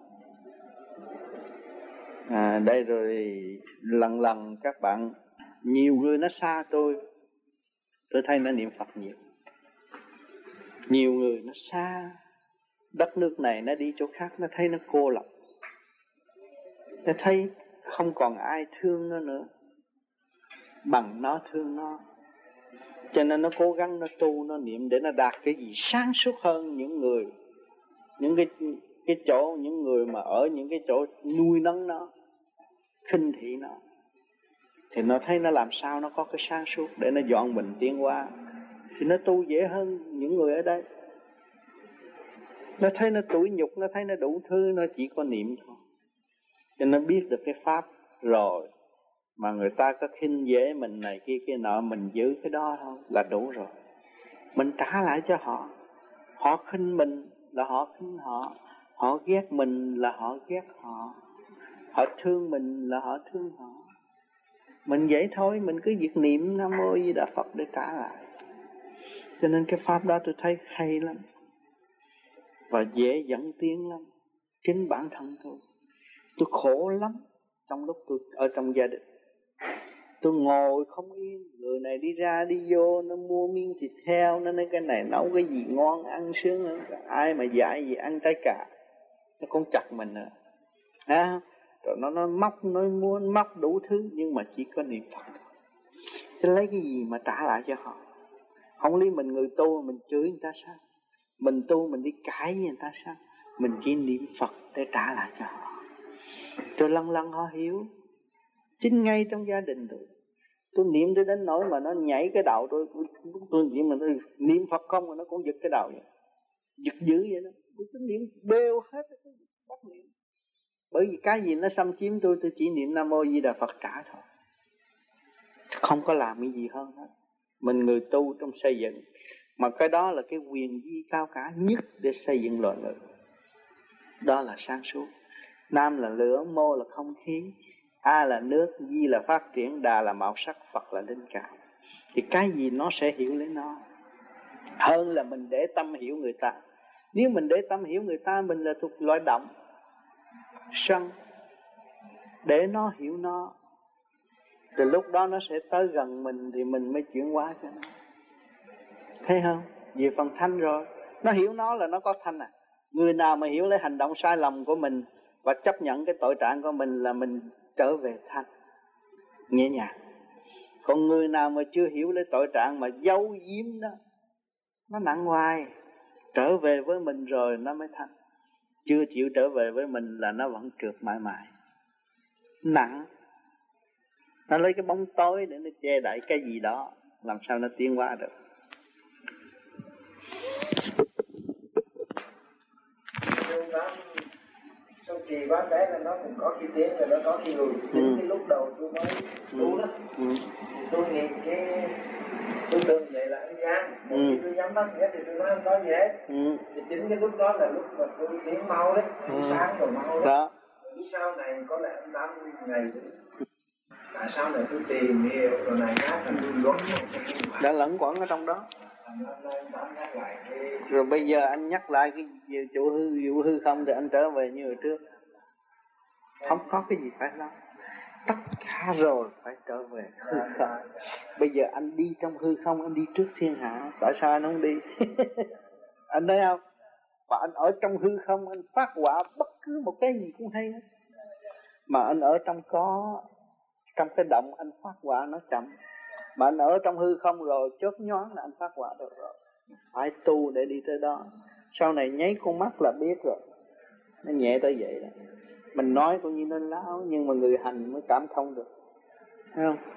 À, đây rồi lần lần các bạn, nhiều người nó xa tôi, tôi thấy nó niệm Phật nhiều. Nhiều người nó xa đất nước này, nó đi chỗ khác, nó thấy nó cô lập, nó thấy không còn ai thương nó nữa bằng nó thương nó. Cho nên nó cố gắng nó tu, nó niệm để nó đạt cái gì sáng suốt hơn những người, những cái cái chỗ, những người mà ở những cái chỗ nuôi nấng nó, khinh thị nó, thì nó thấy nó làm sao nó có cái sáng suốt để nó dọn mình tiến qua, thì nó tu dễ hơn những người ở đây. Nó thấy nó tủi nhục, nó thấy nó đủ thứ, nó chỉ có niệm thôi. Cho nên biết được cái pháp rồi mà người ta có khinh dễ mình này kia kia nọ, mình giữ cái đó thôi là đủ rồi. Mình trả lại cho họ. Họ khinh mình là họ khinh họ, họ ghét mình là họ ghét họ, họ thương mình là họ thương họ. Mình vậy thôi, mình cứ việc niệm Nam Mô Di Đà Phật để trả lại. Cho nên cái pháp đó tôi thấy hay lắm và dễ dẫn tiến lắm. Chính bản thân tôi, tôi khổ lắm trong lúc tôi ở trong gia đình. Tôi ngồi không yên, người này đi ra đi vô, nó mua miếng thịt heo, nó nói cái này nấu cái gì ngon ăn sướng lắm. Ai mà dạy gì ăn trái cà, nó cũng chặt mình nữa. À, rồi nó nó móc, nó muốn móc đủ thứ, nhưng mà chỉ có niệm Phật. Chứ lấy cái gì mà trả lại cho họ? Không lý mình người tu mình chửi người ta sao? Mình tu mình đi cãi với người ta sao? Mình chỉ niệm Phật để trả lại cho họ. Rồi lần lần họ hiểu. Chính ngay trong gia đình tôi, tôi niệm tới đến nỗi mà nó nhảy cái đầu tôi, tôi niệm mà tôi niệm Phật không mà nó cũng giật cái đầu vậy, giật dữ vậy đó. Tôi niệm đều hết, bắt niệm. Bởi vì cái gì nó xâm chiếm tôi, tôi chỉ niệm Nam Mô Di Đà Phật trả thôi, không có làm cái gì hơn hết. Mình người tu trong xây dựng, mà cái đó là cái quyền vi cao cả nhất để xây dựng loài người. Đó là sáng suốt. Nam là lửa, Mô là không khí, A là nước, Di là phát triển, Đà là màu sắc, Phật là linh cảm. Thì cái gì nó sẽ hiểu lấy nó, hơn là mình để tâm hiểu người ta. Nếu mình để tâm hiểu người ta, mình là thuộc loại động sân, để nó hiểu nó, từ lúc đó nó sẽ tới gần mình thì mình mới chuyển hóa cho nó. Thấy không? Về phần thanh rồi, nó hiểu nó là nó có thanh à. Người nào mà hiểu lấy hành động sai lầm của mình và chấp nhận cái tội trạng của mình là mình trở về thanh, nhẹ nhàng. Còn người nào mà chưa hiểu lấy tội trạng mà giấu giếm đó, nó nặng hoài. Trở về với mình rồi nó mới thanh. Chưa chịu trở về với mình là nó vẫn trượt mãi mãi, nặng. Nó lấy cái bóng tối để nó che đậy cái gì đó, làm sao nó tiến hóa được. tám sau kỳ bán vé là nó cũng có khi tiến rồi nó có khi lùi. Ừ. Cái lúc đầu tôi mới tu đó, ừ. tôi nghĩ cái tôi tưởng vậy là anh gian. Một Ừ. khi tôi nhắm mắt nhất thì tôi nói không có gì hết. Ừ. Thì chính cái lúc đó là lúc mà tôi tiến mau đấy, Ừ. sáng rồi mau đấy. Đó. Lúc sau này có lẽ anh tám ngày tại sao này tôi tìm hiểu rồi này khác là tôi luận đã lẫn quẩn ở trong đó. Rồi bây giờ anh nhắc lại cái vụ hư vụ hư không thì anh trở về như hồi trước, không có cái gì phải lo, tất cả rồi phải trở về hư không. Bây giờ anh đi trong hư không, anh đi trước thiên hạ, tại sao anh không đi? Anh thấy không? Và anh ở trong hư không, anh phát họa bất cứ một cái gì cũng hay hết. Mà anh ở trong có trong cái động anh phát họa nó chậm, mà anh ở trong hư không rồi chớp nhoáng là anh phát họa được rồi. Phải tu để đi tới đó. Sau này nháy con mắt là biết rồi. Nó nhẹ tới vậy đó. Mình nói cũng như nó láo, nhưng mà người hành mới cảm thông được, thấy không?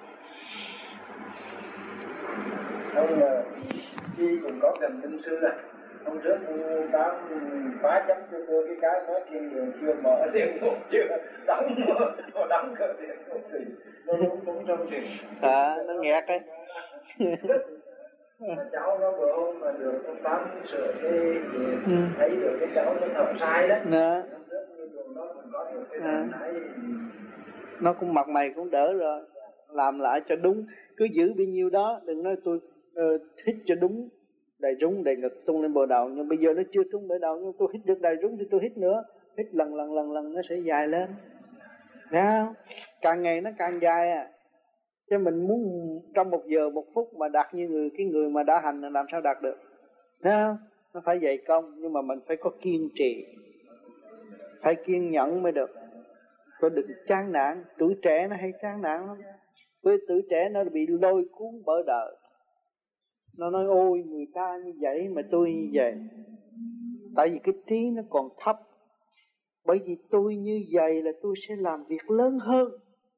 Ông là khi cũng có gần tinh sư này. Hôm trước tám phá chấm cho tôi cái cái nói thiên đường chưa mở điện ngục chưa đóng mở đóng cửa điện ngục thì nó đúng đúng trong chuyện. À, nó nghẹt đấy. Mà cháu nó vừa hôm mà được ông tám sửa cái ừ. thấy được cái cháu nó thở sai đấy. Nè. Nó cũng có được cái à. nãy Nó cũng mặt mày cũng đỡ rồi, làm lại cho đúng, cứ giữ bao nhiêu đó, đừng nói tôi uh, hít cho đúng đầy rúng đầy ngực tung lên bờ đầu, nhưng bây giờ nó chưa tung bờ đầu, nhưng tôi hít được đầy rúng thì tôi hít nữa, hít lần lần lần lần nó sẽ dài lên, thấy không? Càng ngày nó càng dài à, chứ mình muốn trong một giờ một phút mà đạt như người cái người mà đã hành là làm sao đạt được, thấy không? Nó phải dày công, nhưng mà mình phải có kiên trì, phải kiên nhẫn mới được. Có đừng chán nản, tuổi trẻ nó hay chán nản lắm. Với tuổi trẻ nó bị lôi cuốn bởi đời. Nó nói ôi người ta như vậy mà tôi như vậy. Tại vì cái trí nó còn thấp. Bởi vì tôi như vậy là tôi sẽ làm việc lớn hơn.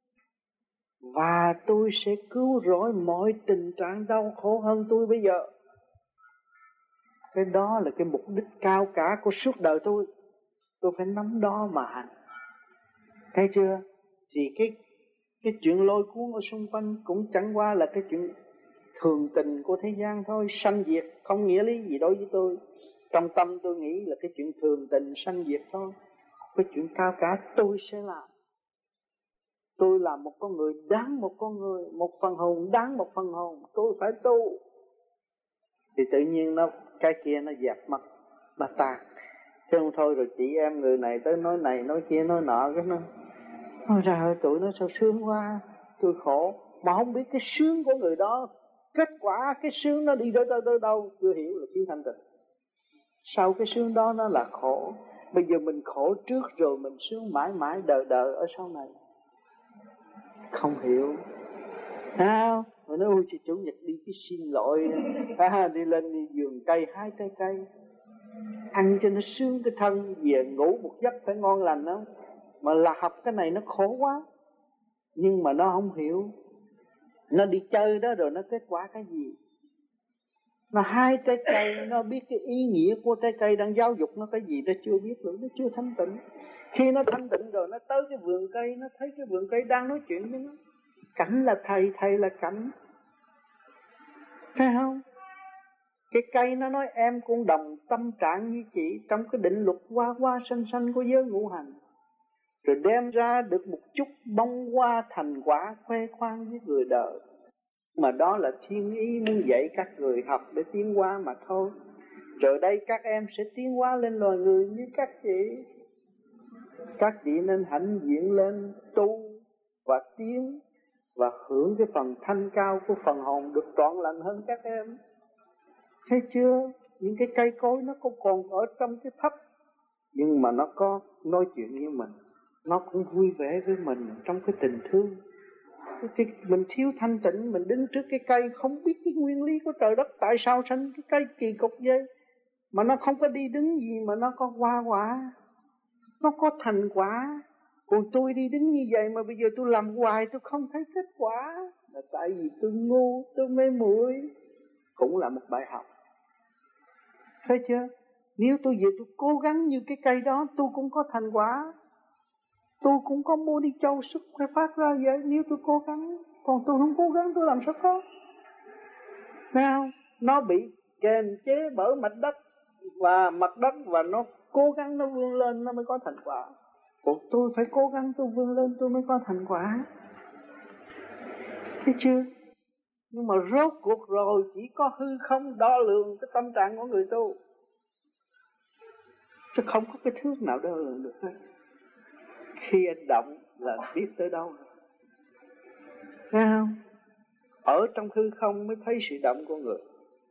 Và tôi sẽ cứu rỗi mọi tình trạng đau khổ hơn tôi bây giờ. Cái đó là cái mục đích cao cả của suốt đời tôi. Tôi phải nắm đó mà hành. Thấy chưa? Thì cái cái chuyện lôi cuốn ở xung quanh cũng chẳng qua là cái chuyện thường tình của thế gian thôi, sanh diệt không nghĩa lý gì đối với tôi. Trong tâm tôi nghĩ là cái chuyện thường tình sanh diệt thôi. Cái chuyện cao cả tôi sẽ làm. Tôi là một con người đáng một con người, một phần hồn đáng một phần hồn, tôi phải tu. Thì tự nhiên nó cái kia nó dẹp mất, nó tan. Chứ không thôi rồi chị em người này tới nói này nói kia nói nọ, cái nó ôi trời ơi, tụi nó sao sướng quá, tôi khổ. Mà không biết cái sướng của người đó, kết quả cái sướng nó đi tới tới tới đâu, chưa hiểu là thiếu thanh tịnh. Sau cái sướng đó nó là khổ. Bây giờ mình khổ trước rồi mình sướng mãi mãi đời đời ở sau này. Không hiểu. Sao? Rồi nói ôi chị chủ nhật đi cái xin lỗi, à, đi lên đi vườn cây hái trái cây, ăn cho nó sướng cái thân, về ngủ một giấc phải ngon lành đó. Mà là học cái này nó khổ quá. Nhưng mà nó không hiểu. Nó đi chơi đó rồi nó kết quả cái gì? Nó hái trái cây, nó biết cái ý nghĩa của trái cây đang giáo dục nó cái gì, nó chưa biết nữa, nó chưa thanh tịnh. Khi nó thanh tịnh rồi nó tới cái vườn cây, nó thấy cái vườn cây đang nói chuyện với nó. Cảnh là thầy, thầy là cảnh. Thấy không? Cái cây nó nói em cũng đồng tâm trạng như chị trong cái định luật hoa hoa xanh xanh của giới ngũ hành. Rồi đem ra được một chút bông hoa thành quả khoe khoang với người đời. Mà đó là thiên ý muốn dạy các người học để tiến hóa mà thôi. Rồi đây các em sẽ tiến hóa lên loài người như các chị. Các chị nên hãnh diện lên tu và tiến và hưởng cái phần thanh cao của phần hồn được trọn lành hơn các em. Thấy chưa? Những cái cây cối nó cũng còn ở trong cái thấp, nhưng mà nó có nói chuyện với mình, nó cũng vui vẻ với mình trong cái tình thương. Thì mình thiếu thanh tịnh, mình đứng trước cái cây không biết cái nguyên lý của trời đất, tại sao sinh cái cây kỳ cục vậy, mà nó không có đi đứng gì mà nó có hoa quả, nó có thành quả. Còn tôi đi đứng như vậy mà bây giờ tôi làm hoài tôi không thấy kết quả, là tại vì tôi ngu, tôi mê muội. Cũng là một bài học. Thấy chưa? Nếu tôi về tôi cố gắng như cái cây đó, tôi cũng có thành quả. Tôi cũng có mua đi châu sức phải phát ra vậy. Nếu tôi cố gắng, còn tôi không cố gắng tôi làm sao có. Nào, nó bị kềm chế bởi mặt đất và mặt đất, và nó cố gắng nó vươn lên nó mới có thành quả. Còn tôi phải cố gắng tôi vươn lên tôi mới có thành quả. Thấy chưa? Nhưng mà rốt cuộc rồi chỉ có hư không đo lường cái tâm trạng của người tu, chứ không có cái thước nào đo lường được hết. Khi anh động là biết tới đâu rồi. Thấy không? Ở trong hư không mới thấy sự động của người.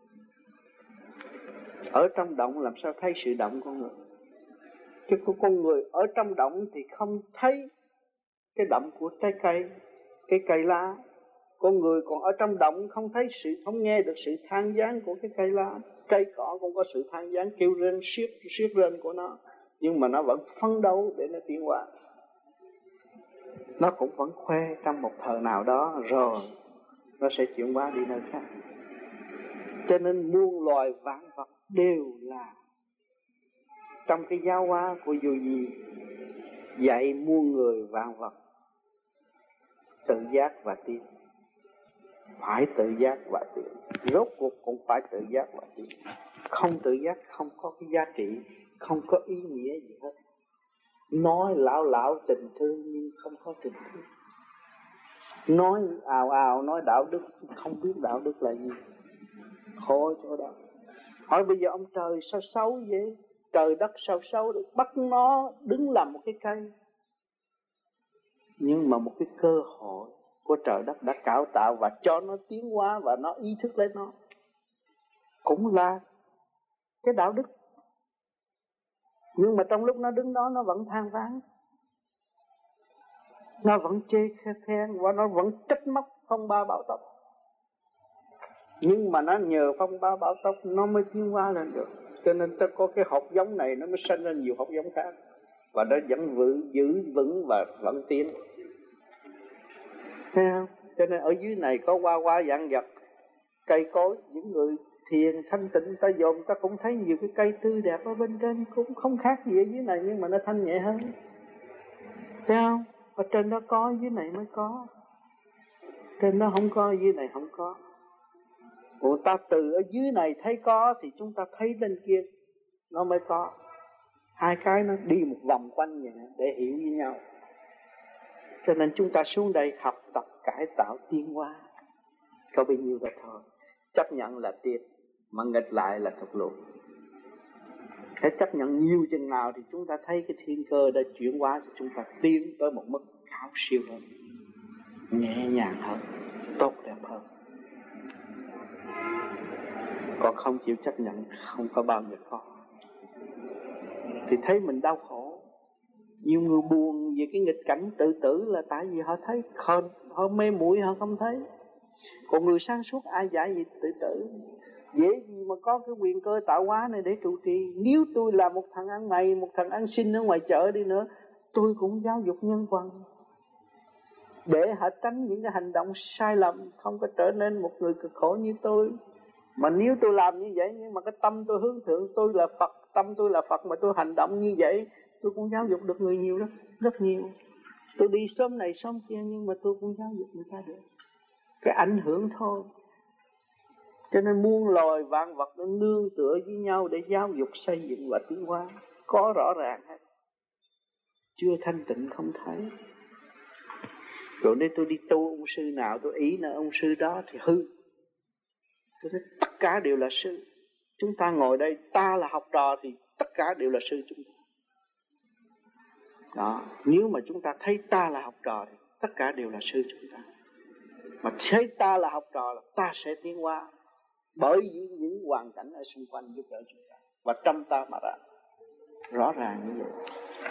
Ở trong động làm sao thấy sự động của người? Chứ của con người ở trong động thì không thấy cái động của trái cây, cái cây lá. Con người còn ở trong động không thấy sự, không nghe được sự than vãn của cái cây lá. Cây cỏ cũng có sự than vãn kêu rên siết siết rên của nó, nhưng mà nó vẫn phấn đấu để nó tiến hóa. Nó cũng vẫn khoe trong một thời nào đó rồi nó sẽ chuyển hóa đi nơi khác. Cho nên muôn loài vạn vật đều là trong cái giáo hóa của vô vi dạy muôn người vạn vật tự giác và tiến. Phải tự giác và tiến, rốt cuộc cũng phải tự giác và tiến. Không tự giác không có cái giá trị, không có ý nghĩa gì hết. Nói lão lão tình thương nhưng không có tình thương. Nói ào ào nói đạo đức, không biết đạo đức là gì. Khổ chỗ đó. Hỏi bây giờ ông trời sao xấu vậy? Trời đất sao xấu được bắt nó đứng làm một cái cây. Nhưng mà một cái cơ hội của trời đất đã cải tạo và cho nó tiến hóa và nó ý thức lấy nó. Cũng là cái đạo đức. Nhưng mà trong lúc nó đứng đó nó vẫn than vãn, nó vẫn chê khen và nó vẫn trách móc phong ba bão táp. Nhưng mà nó nhờ phong ba bão táp nó mới tiến hóa lên được. Cho nên ta có cái hột giống này nó mới sinh ra nhiều hột giống khác, và nó vẫn vững, giữ vững và vẫn tiến. Thấy không? Cho nên ở dưới này có hoa hoa dạng vật, cây cối, những người thiền thanh tịnh ta dồn ta cũng thấy nhiều cái cây tươi đẹp ở bên trên, cũng không khác gì ở dưới này, nhưng mà nó thanh nhẹ hơn. Thấy không? Ở trên đó có, dưới này mới có. Trên đó không có, dưới này không có. Còn ta từ ở dưới này thấy có thì chúng ta thấy bên kia nó mới có. Hai cái nó đi một vòng quanh vậy để hiểu với nhau. Cho nên chúng ta xuống đây học tập cải tạo tiến hóa. Có bao nhiêu đó thôi. Chấp nhận là tiến, mà nghịch lại là thực lục. Hãy chấp nhận nhiều chừng nào thì chúng ta thấy cái thiên cơ đã chuyển hóa cho chúng ta tiến tới một mức cao siêu hơn, nhẹ nhàng hơn, tốt đẹp hơn. Còn không chịu chấp nhận không có bao giờ có. Thì thấy mình đau khổ. Nhiều người buồn về cái nghịch cảnh tự tử là tại vì họ thấy khờ, họ mê muội họ không thấy. Còn người sáng suốt ai giải gì tự tử. Dễ gì mà có cái quyền cơ tạo hóa này để trụ trì. Nếu tôi là một thằng ăn mày, một thằng ăn xin ở ngoài chợ đi nữa, tôi cũng giáo dục nhân quần để họ tránh những cái hành động sai lầm, không có trở nên một người cực khổ như tôi. Mà nếu tôi làm như vậy, nhưng mà cái tâm tôi hướng thượng, tôi là Phật, tâm tôi là Phật, mà tôi hành động như vậy, tôi cũng giáo dục được người nhiều đó, rất nhiều. Tôi đi sớm này sớm kia, nhưng mà tôi cũng giáo dục người ta được. Cái ảnh hưởng thôi. Cho nên muôn loài vạn vật nó nương tựa với nhau để giáo dục xây dựng và tiến hóa. Có rõ ràng hết. Chưa thanh tịnh không thấy. Rồi nếu tôi đi tu ông sư nào, tôi ý là ông sư đó thì hư. Tôi thấy tất cả đều là sư. Chúng ta ngồi đây, ta là học trò thì tất cả đều là sư chúng ta. Đó. Nếu mà chúng ta thấy ta là học trò thì tất cả đều là sư chúng ta. Mà thấy ta là học trò là ta sẽ tiến hóa bởi những, những hoàn cảnh ở xung quanh giúp đỡ chúng ta và trong ta mà ra. Rõ ràng như vậy.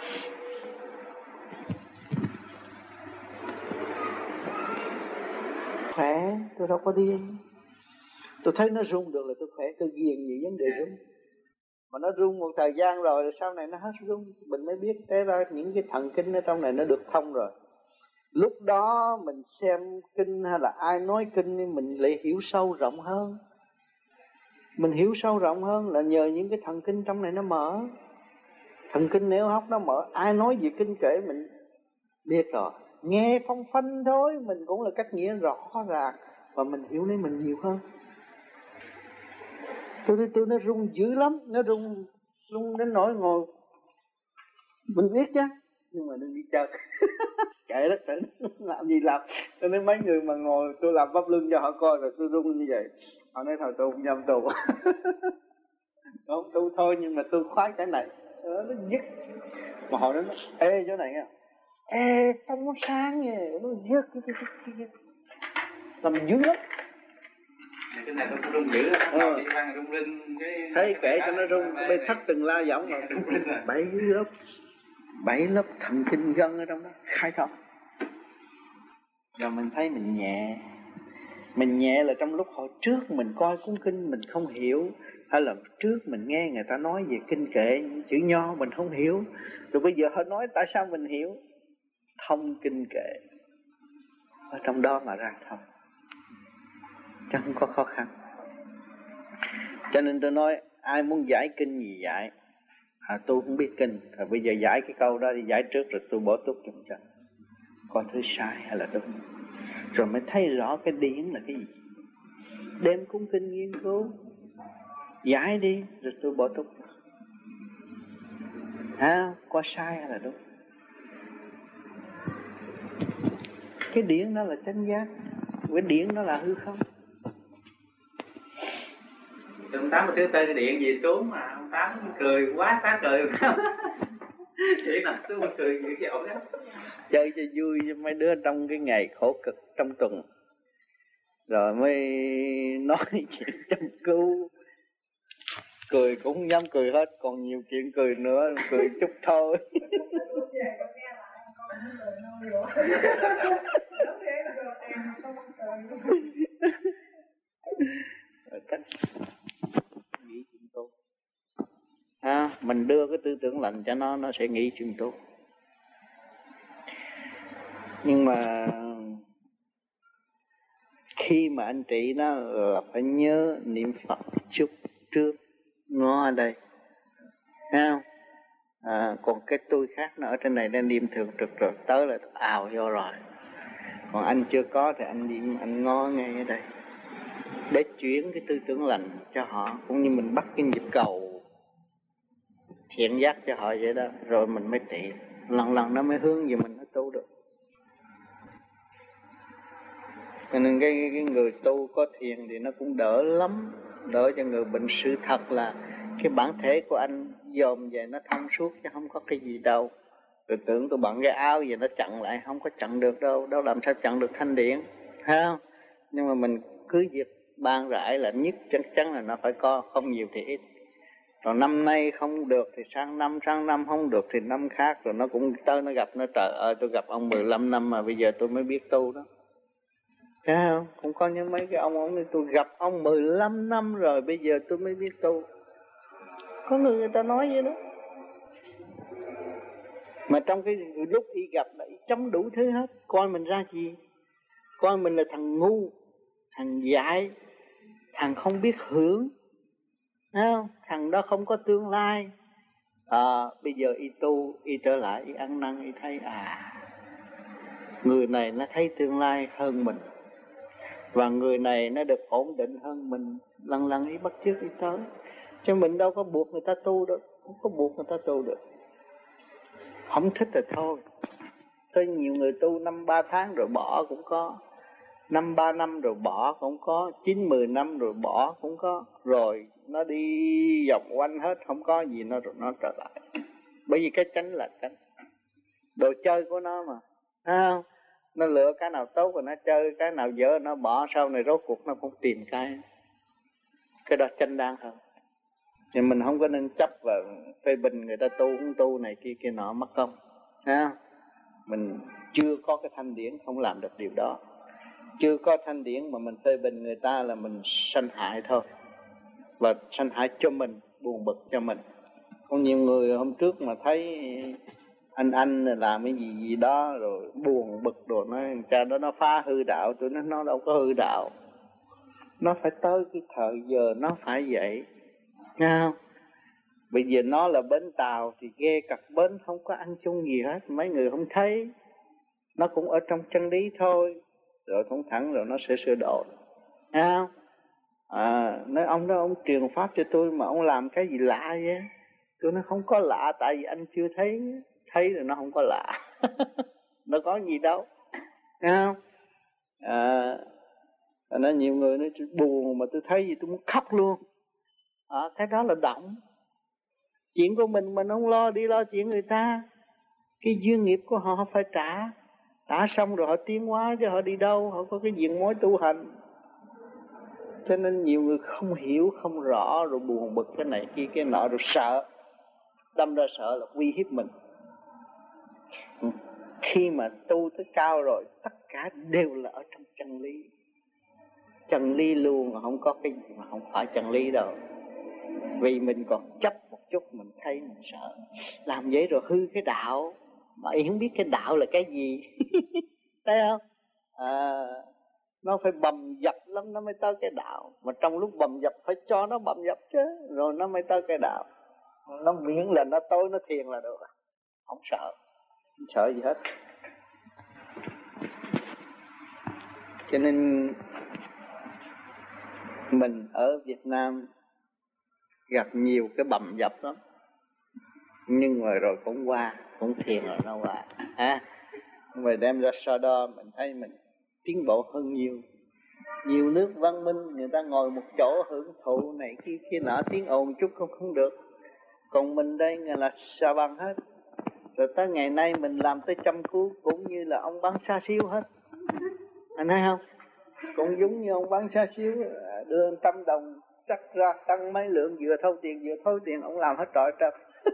Khỏe, tôi đâu có điên. Tôi thấy nó rung được là tôi khỏe, tôi ghiền nhiều vấn đề rung. Mà nó rung một thời gian rồi, sau này nó hết rung. Mình mới biết thế ra những cái thần kinh ở trong này nó được thông rồi. Lúc đó mình xem kinh hay là ai nói kinh thì mình lại hiểu sâu rộng hơn. Mình hiểu sâu rộng hơn là nhờ những cái thần kinh trong này nó mở. Thần kinh nếu hóc nó mở, ai nói gì kinh kệ mình biết rồi. Nghe phong phanh thôi, mình cũng là cách nghĩa rõ ràng và mình hiểu lấy mình nhiều hơn. Tôi tôi nó rung dữ lắm, nó rung rung đến nỗi ngồi mình biết chứ, nhưng mà đừng đi chơi. Kệ đó, làm gì làm. Cho nên mấy người mà ngồi tôi làm pháp luân cho họ coi rồi tôi rung như vậy, họ nói thôi tôi không nhâm tu. Không tu thôi, nhưng mà tôi khoái cái này đó, nó dứt. Mà họ nói ê chỗ này nha, ê không có sáng nha, nó dứt làm dữ lắm. Cái này tôi cũng rung dữ lắm, ờ. đi văn rung linh cái thấy kệ cho nó rung, bây thất từng la giọng mà bảy lớp bảy lớp thần kinh gân ở trong đó khai thông. Rồi mình thấy mình nhẹ. Mình nhẹ là trong lúc hồi trước mình coi cuốn kinh mình không hiểu, hay là trước mình nghe người ta nói về kinh kệ chữ nho mình không hiểu, rồi bây giờ họ nói tại sao mình hiểu. Thông kinh kệ ở trong đó mà ra thông, chứ không có khó khăn. Cho nên tôi nói ai muốn giải kinh gì giải. À, tôi không biết kinh, rồi bây giờ giải cái câu đó đi giải trước rồi tôi bỏ túc cho mình, coi thứ sai hay là đúng, rồi mới thấy rõ cái điển là cái gì. Đem cuốn kinh nghiên cứu giải đi rồi tôi bỏ túc. À, có sai hay là đúng. Cái điển đó là chánh giác, cái điển đó là hư không. Ông Tám mà thứ tư cái điện gì xuống mà ông Tám cười quá phá cười. Chỉ là tôi mà cười như vậy đó. Chơi cho vui cho mấy đứa trong cái ngày khổ cực trong tuần, rồi mới nói chuyện chăm cứu. Cười cũng không dám cười hết, còn nhiều chuyện cười nữa, cười chút thôi. Cách nghĩ chuyện tốt. À, mình đưa cái tư tưởng lành cho nó, nó sẽ nghĩ chuyện tốt. Nhưng mà khi mà anh trị nó là phải nhớ niệm Phật chút trước nó ở đây, thấy không? À, còn cái tôi khác nó ở trên này đang niệm thường trực rồi tới là ào vô rồi. Còn anh chưa có thì anh niệm, anh ngó ngay ở đây để chuyển cái tư tưởng lành cho họ, cũng như mình bắt cái nhịp cầu thiện giác cho họ vậy đó, rồi mình mới trị. Lần lần nó mới hướng về mình, nó tu được. Cho nên cái, cái người tu có thiền thì nó cũng đỡ lắm, đỡ cho người bệnh. Sự thật là cái bản thể của anh dòm về nó thông suốt chứ không có cái gì đâu. Tôi tưởng tôi bận cái áo gì nó chặn lại, không có chặn được đâu, đâu làm sao chặn được thanh điển, thấy không? Nhưng mà mình cứ việc ban rãi là nhất chắc chắn là nó phải có, không nhiều thì ít. Rồi năm nay không được thì sang năm, sang năm không được thì năm khác, rồi nó cũng tới nó gặp nó trời ơi tôi gặp ông mười lăm năm mà bây giờ tôi mới biết tu đó. Thấy không? Cũng có những mấy cái ông ông này tôi gặp ông mười lăm năm rồi bây giờ tôi mới biết tu. Có người người ta nói vậy đó. Mà trong cái lúc y gặp là y chống đủ thứ hết. Coi mình ra gì? Coi mình là thằng ngu, thằng dại, thằng không biết hưởng, thấy không? Thằng đó không có tương lai. À, bây giờ y tu, y trở lại, y ăn năn, y thấy à, người này nó thấy tương lai hơn mình, và người này nó được ổn định hơn mình, lần lần y bắt chước y tới. Chứ mình đâu có buộc người ta tu đâu, không có buộc người ta tu được. Không thích là thôi. Có nhiều người tu năm ba tháng rồi bỏ cũng có, năm ba năm rồi bỏ cũng có, chín mười năm rồi bỏ cũng có, rồi nó đi vòng quanh hết, không có gì nó rồi nó trở lại. Bởi vì cái chánh là chánh, đồ chơi của nó mà, thấy không? Nó lựa cái nào tốt rồi nó chơi, cái nào dở nó bỏ, sau này rốt cuộc nó cũng tìm cái cái đó chánh đáng hơn. Nhưng mình không có nên chấp vào phê bình người ta tu không tu này kia kia nọ mất công, ha? Mình chưa có cái thanh điển không làm được điều đó. Chưa có thanh điển mà mình phê bình người ta là mình sanh hại thôi, và sanh hại cho mình, buồn bực cho mình. Có nhiều người hôm trước mà thấy anh anh làm cái gì gì đó rồi buồn bực rồi nói cha đó nó phá hư đạo. Tôi nói nó đâu có hư đạo, Nó phải tới cái thời giờ nó phải vậy. Nghe không? Bây giờ nó là bến tàu thì ghe cặp bến không có ăn chung gì hết, mấy người không thấy. Nó cũng ở trong chân lý thôi, rồi không thẳng rồi nó sẽ sửa đổi. Nghe không? À, nói ông đó ông truyền pháp cho tôi mà ông làm cái gì lạ vậy? Tôi nói không có lạ, tại vì anh chưa thấy. Thấy rồi nó không có lạ. Nó có gì đâu. Nghe không? À, nói nhiều người nói buồn mà tôi thấy gì tôi muốn khóc luôn. À, cái đó là động. Chuyện của mình mình không lo, đi lo chuyện người ta. Cái duyên nghiệp của họ phải trả. Trả xong rồi họ tiến hóa chứ họ đi đâu, họ có cái diện mối tu hành. Cho nên nhiều người không hiểu, không rõ, rồi buồn bực cái này kia cái nọ, rồi sợ. Đâm ra sợ là uy hiếp mình. Khi mà tu tới cao rồi, tất cả đều là ở trong chân lý. Chân lý luôn, không có cái gì mà không phải chân lý đâu. Vì mình còn chấp một chút, mình thấy mình sợ. Làm vậy rồi hư cái đạo. Mà ý không biết cái đạo là cái gì. Thấy không? À, nó phải bầm dập lắm nó mới tới cái đạo. Mà trong lúc bầm dập phải cho nó bầm dập chứ, rồi nó mới tới cái đạo. Nó miễn là nó tối nó thiền là được. Không sợ. Không sợ gì hết. Cho nên mình ở Việt Nam gặp nhiều cái bầm dập lắm. Nhưng mà rồi cũng qua, cũng thiền rồi nó qua. À, rồi đem ra so đo mình thấy mình tiến bộ hơn nhiều. Nhiều nước văn minh người ta ngồi một chỗ hưởng thụ này kia kia nọ, tiếng ồn một chút không không được. Còn mình đây là xà bằng hết. Rồi tới ngày nay mình làm tới trăm cú cũng như là ông bán xa xíu hết. Anh thấy không? Cũng giống như ông bán xa xíu, đưa trăm đồng sắc ra tăng mấy lượng, vừa thâu tiền vừa thâu tiền, ông làm hết trọi trật.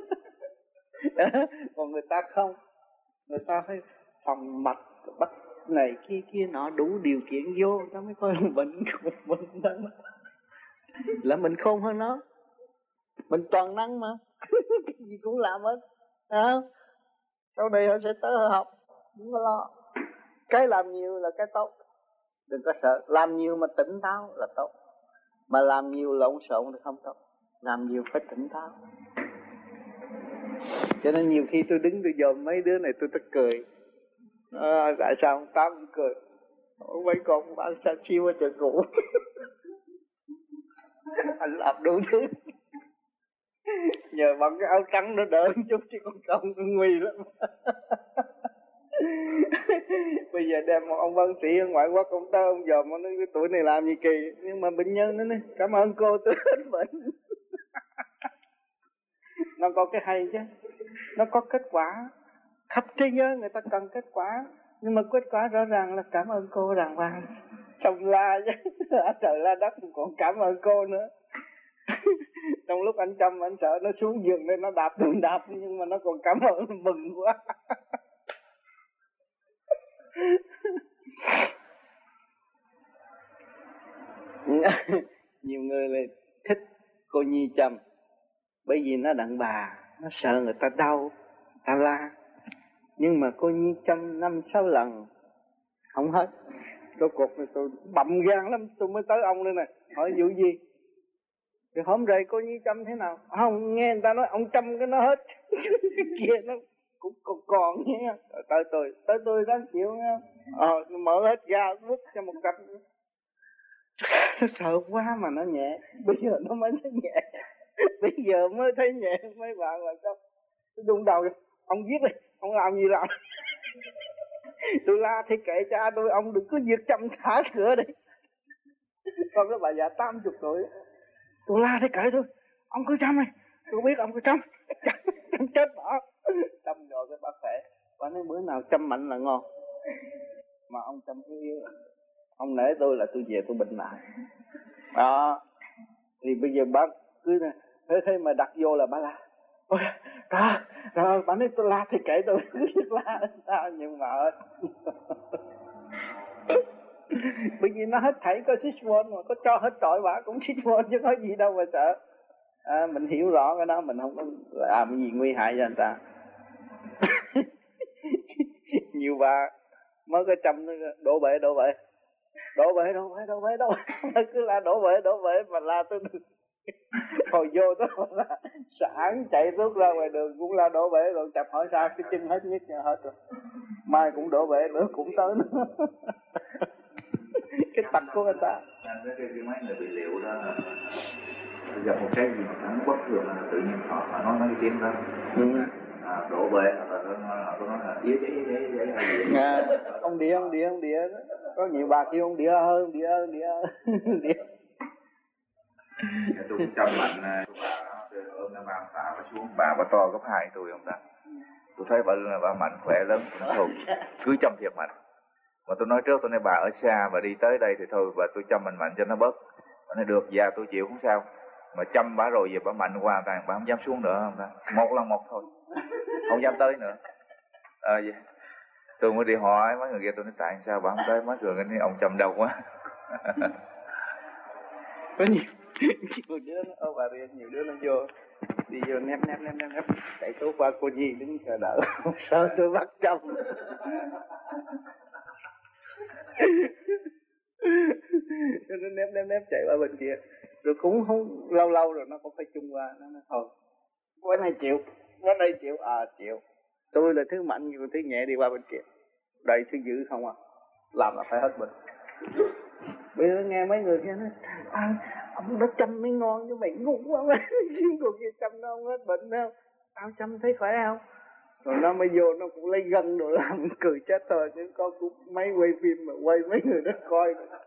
Còn người ta không, người ta phải phòng mạch bắt này kia kia nọ đủ điều kiện vô, nó mới coi bệnh của mình đó. Là mình khôn hơn nó, mình toàn năng mà. Cái gì cũng làm hết. À, sau đây họ sẽ tới họ học, không có lo. Cái làm nhiều là cái tốt, đừng có sợ. Làm nhiều mà tỉnh táo là tốt, mà làm nhiều lộn xộn thì không tốt. Làm nhiều phải tỉnh táo. Cho nên nhiều khi tôi đứng tôi dòm mấy đứa này tôi tức cười. À, tại sao ông Tám cũng cười? Mấy con bán xa chiêu ở chợ cũ. Anh làm đủ thứ. Nhờ bằng cái áo trắng nó đỡ một chút chứ con không nguy lắm. Bây giờ đem một ông bác sĩ ở ngoại quốc ông tới ông dòm ông nói cái tuổi này làm gì kỳ. Nhưng mà bệnh nhân nó nói cảm ơn cô tôi hết bệnh. Nó có cái hay chứ, nó có kết quả. Khắp thế giới người ta cần kết quả, nhưng mà kết quả rõ ràng là cảm ơn cô đàng hoàng. Xong la chứ, trời la đất còn cảm ơn cô nữa. Trong lúc anh Trâm anh sợ nó xuống giường nên nó đạp đường đạp, nhưng mà nó còn cảm ơn, mừng quá. Nhiều người lại thích cô Nhi Trâm bởi vì nó đàn bà, nó sợ người ta đau, người ta la. Nhưng mà cô Nhi Trâm năm sáu lần không hết. Rốt cuộc này tôi bậm gan lắm, tôi mới tới ông đây nè, hỏi vụ gì. Thì hôm rồi cô Nhi Trâm thế nào? Không, nghe người ta nói ông Trâm cái nó hết. Cái kia nó cũng còn còn nha. Tới tôi, tới tôi đáng chịu nha. Ờ, nó mở hết ra, vứt cho một cặp. Nó sợ quá mà nó nhẹ. Bây giờ nó mới thấy nhẹ. Bây giờ mới thấy nhẹ. Mấy bạn là sao? Tôi đụng đầu rồi. Ông giết đi, ông làm gì làm. Tôi la thì kệ cha tôi, ông đừng có giết Trâm, thả cửa đi. Con cái bà già tám mươi tuổi. Tôi la thì kệ thôi, ông cứ Trâm này. Tôi biết ông cứ Trâm. Trâm chết bỏ. Trâm rồi cái bà khỏe. Bà nói bữa nào Trâm mạnh là ngon. Mà ông Trâm cứ yêu. Ông nể tôi là tôi về tôi bệnh lại. Đó. Thì bây giờ bác cứ thế thế mà đặt vô là bà la. Ôi, rồi, rồi, bà nói tôi la thì kệ tôi. Cứ la sao nhưng mà bởi vì nó hết thảy có six volt mà, có cho hết trọi bà cũng six volt chứ có gì đâu mà sợ. À, mình hiểu rõ cái đó, mình không có làm cái gì nguy hại cho người ta. Nhiều bà mới có Trâm đổ bể đổ bể. đổ bể đổ bể đổ bể đổ bể cứ la đổ bể đổ bể mà la tôi được hồi vô đó là sẵn chạy tuốt ra ngoài đường cũng la đổ bể rồi chập hỏi sao cái chân hết nhức hết rồi mai cũng đổ bể nữa cũng tới nữa cái tật của người ta. Cái cái mấy người bị liệu đó gặp một cái gì mà thắng bất thường là tự nhiên họ họ nói mấy cái tiếng đó ừ. À, đổ bể hoặc là nó nó nói là đĩa đĩa đĩa đĩa hay gì à, ông đĩa ông đĩa ông đĩa có nhiều bà kêu ông đĩa hơn đĩa hơn đĩa đĩa tôi cũng chăm mạnh bà ôm bà bà bà xuống bà bà to gấp hai tôi không ta tôi thấy bà bà mạnh khỏe lắm thôi cứ chăm thiệt mạnh mà tôi nói trước tôi nói bà ở xa bà đi tới đây thì thôi bà tôi chăm mạnh mạnh cho nó bớt bà nói được dạ tôi chịu không sao mà chăm bà rồi giờ bà mạnh qua tàn bà không dám xuống nữa không ta một lần một thôi không dám tới nữa à, vậy. Tôi mới đi hỏi mấy người kia tôi nói tại sao bà không tới mấy người nói ông chăm đâu quá có nhiều nhiều đứa nó ô bà riêng nhiều đứa nó vô đi vô ném ném ném ném chạy tốt qua cô Nhi đứng chờ đợi sợ tôi bắt chăm cho nó ném ném ném chạy qua bên kia rồi cũng không lâu lâu rồi nó cũng phải chung qua nó nói thôi bữa nay chịu bữa nay chịu à chịu tôi là thứ mạnh nhưng thứ nhẹ đi qua bên kia đây thứ dữ không à làm là phải hết bệnh. Bây giờ nghe mấy người kia nói à, ông đã chăm mới ngon chứ mày ngu quá mà cô kia chăm nó không hết bệnh đâu tao chăm thấy khỏe không rồi nó mới vô nó cũng lấy gân rồi làm cười chết thôi chứ có cũng mấy quay phim mà quay mấy người đó coi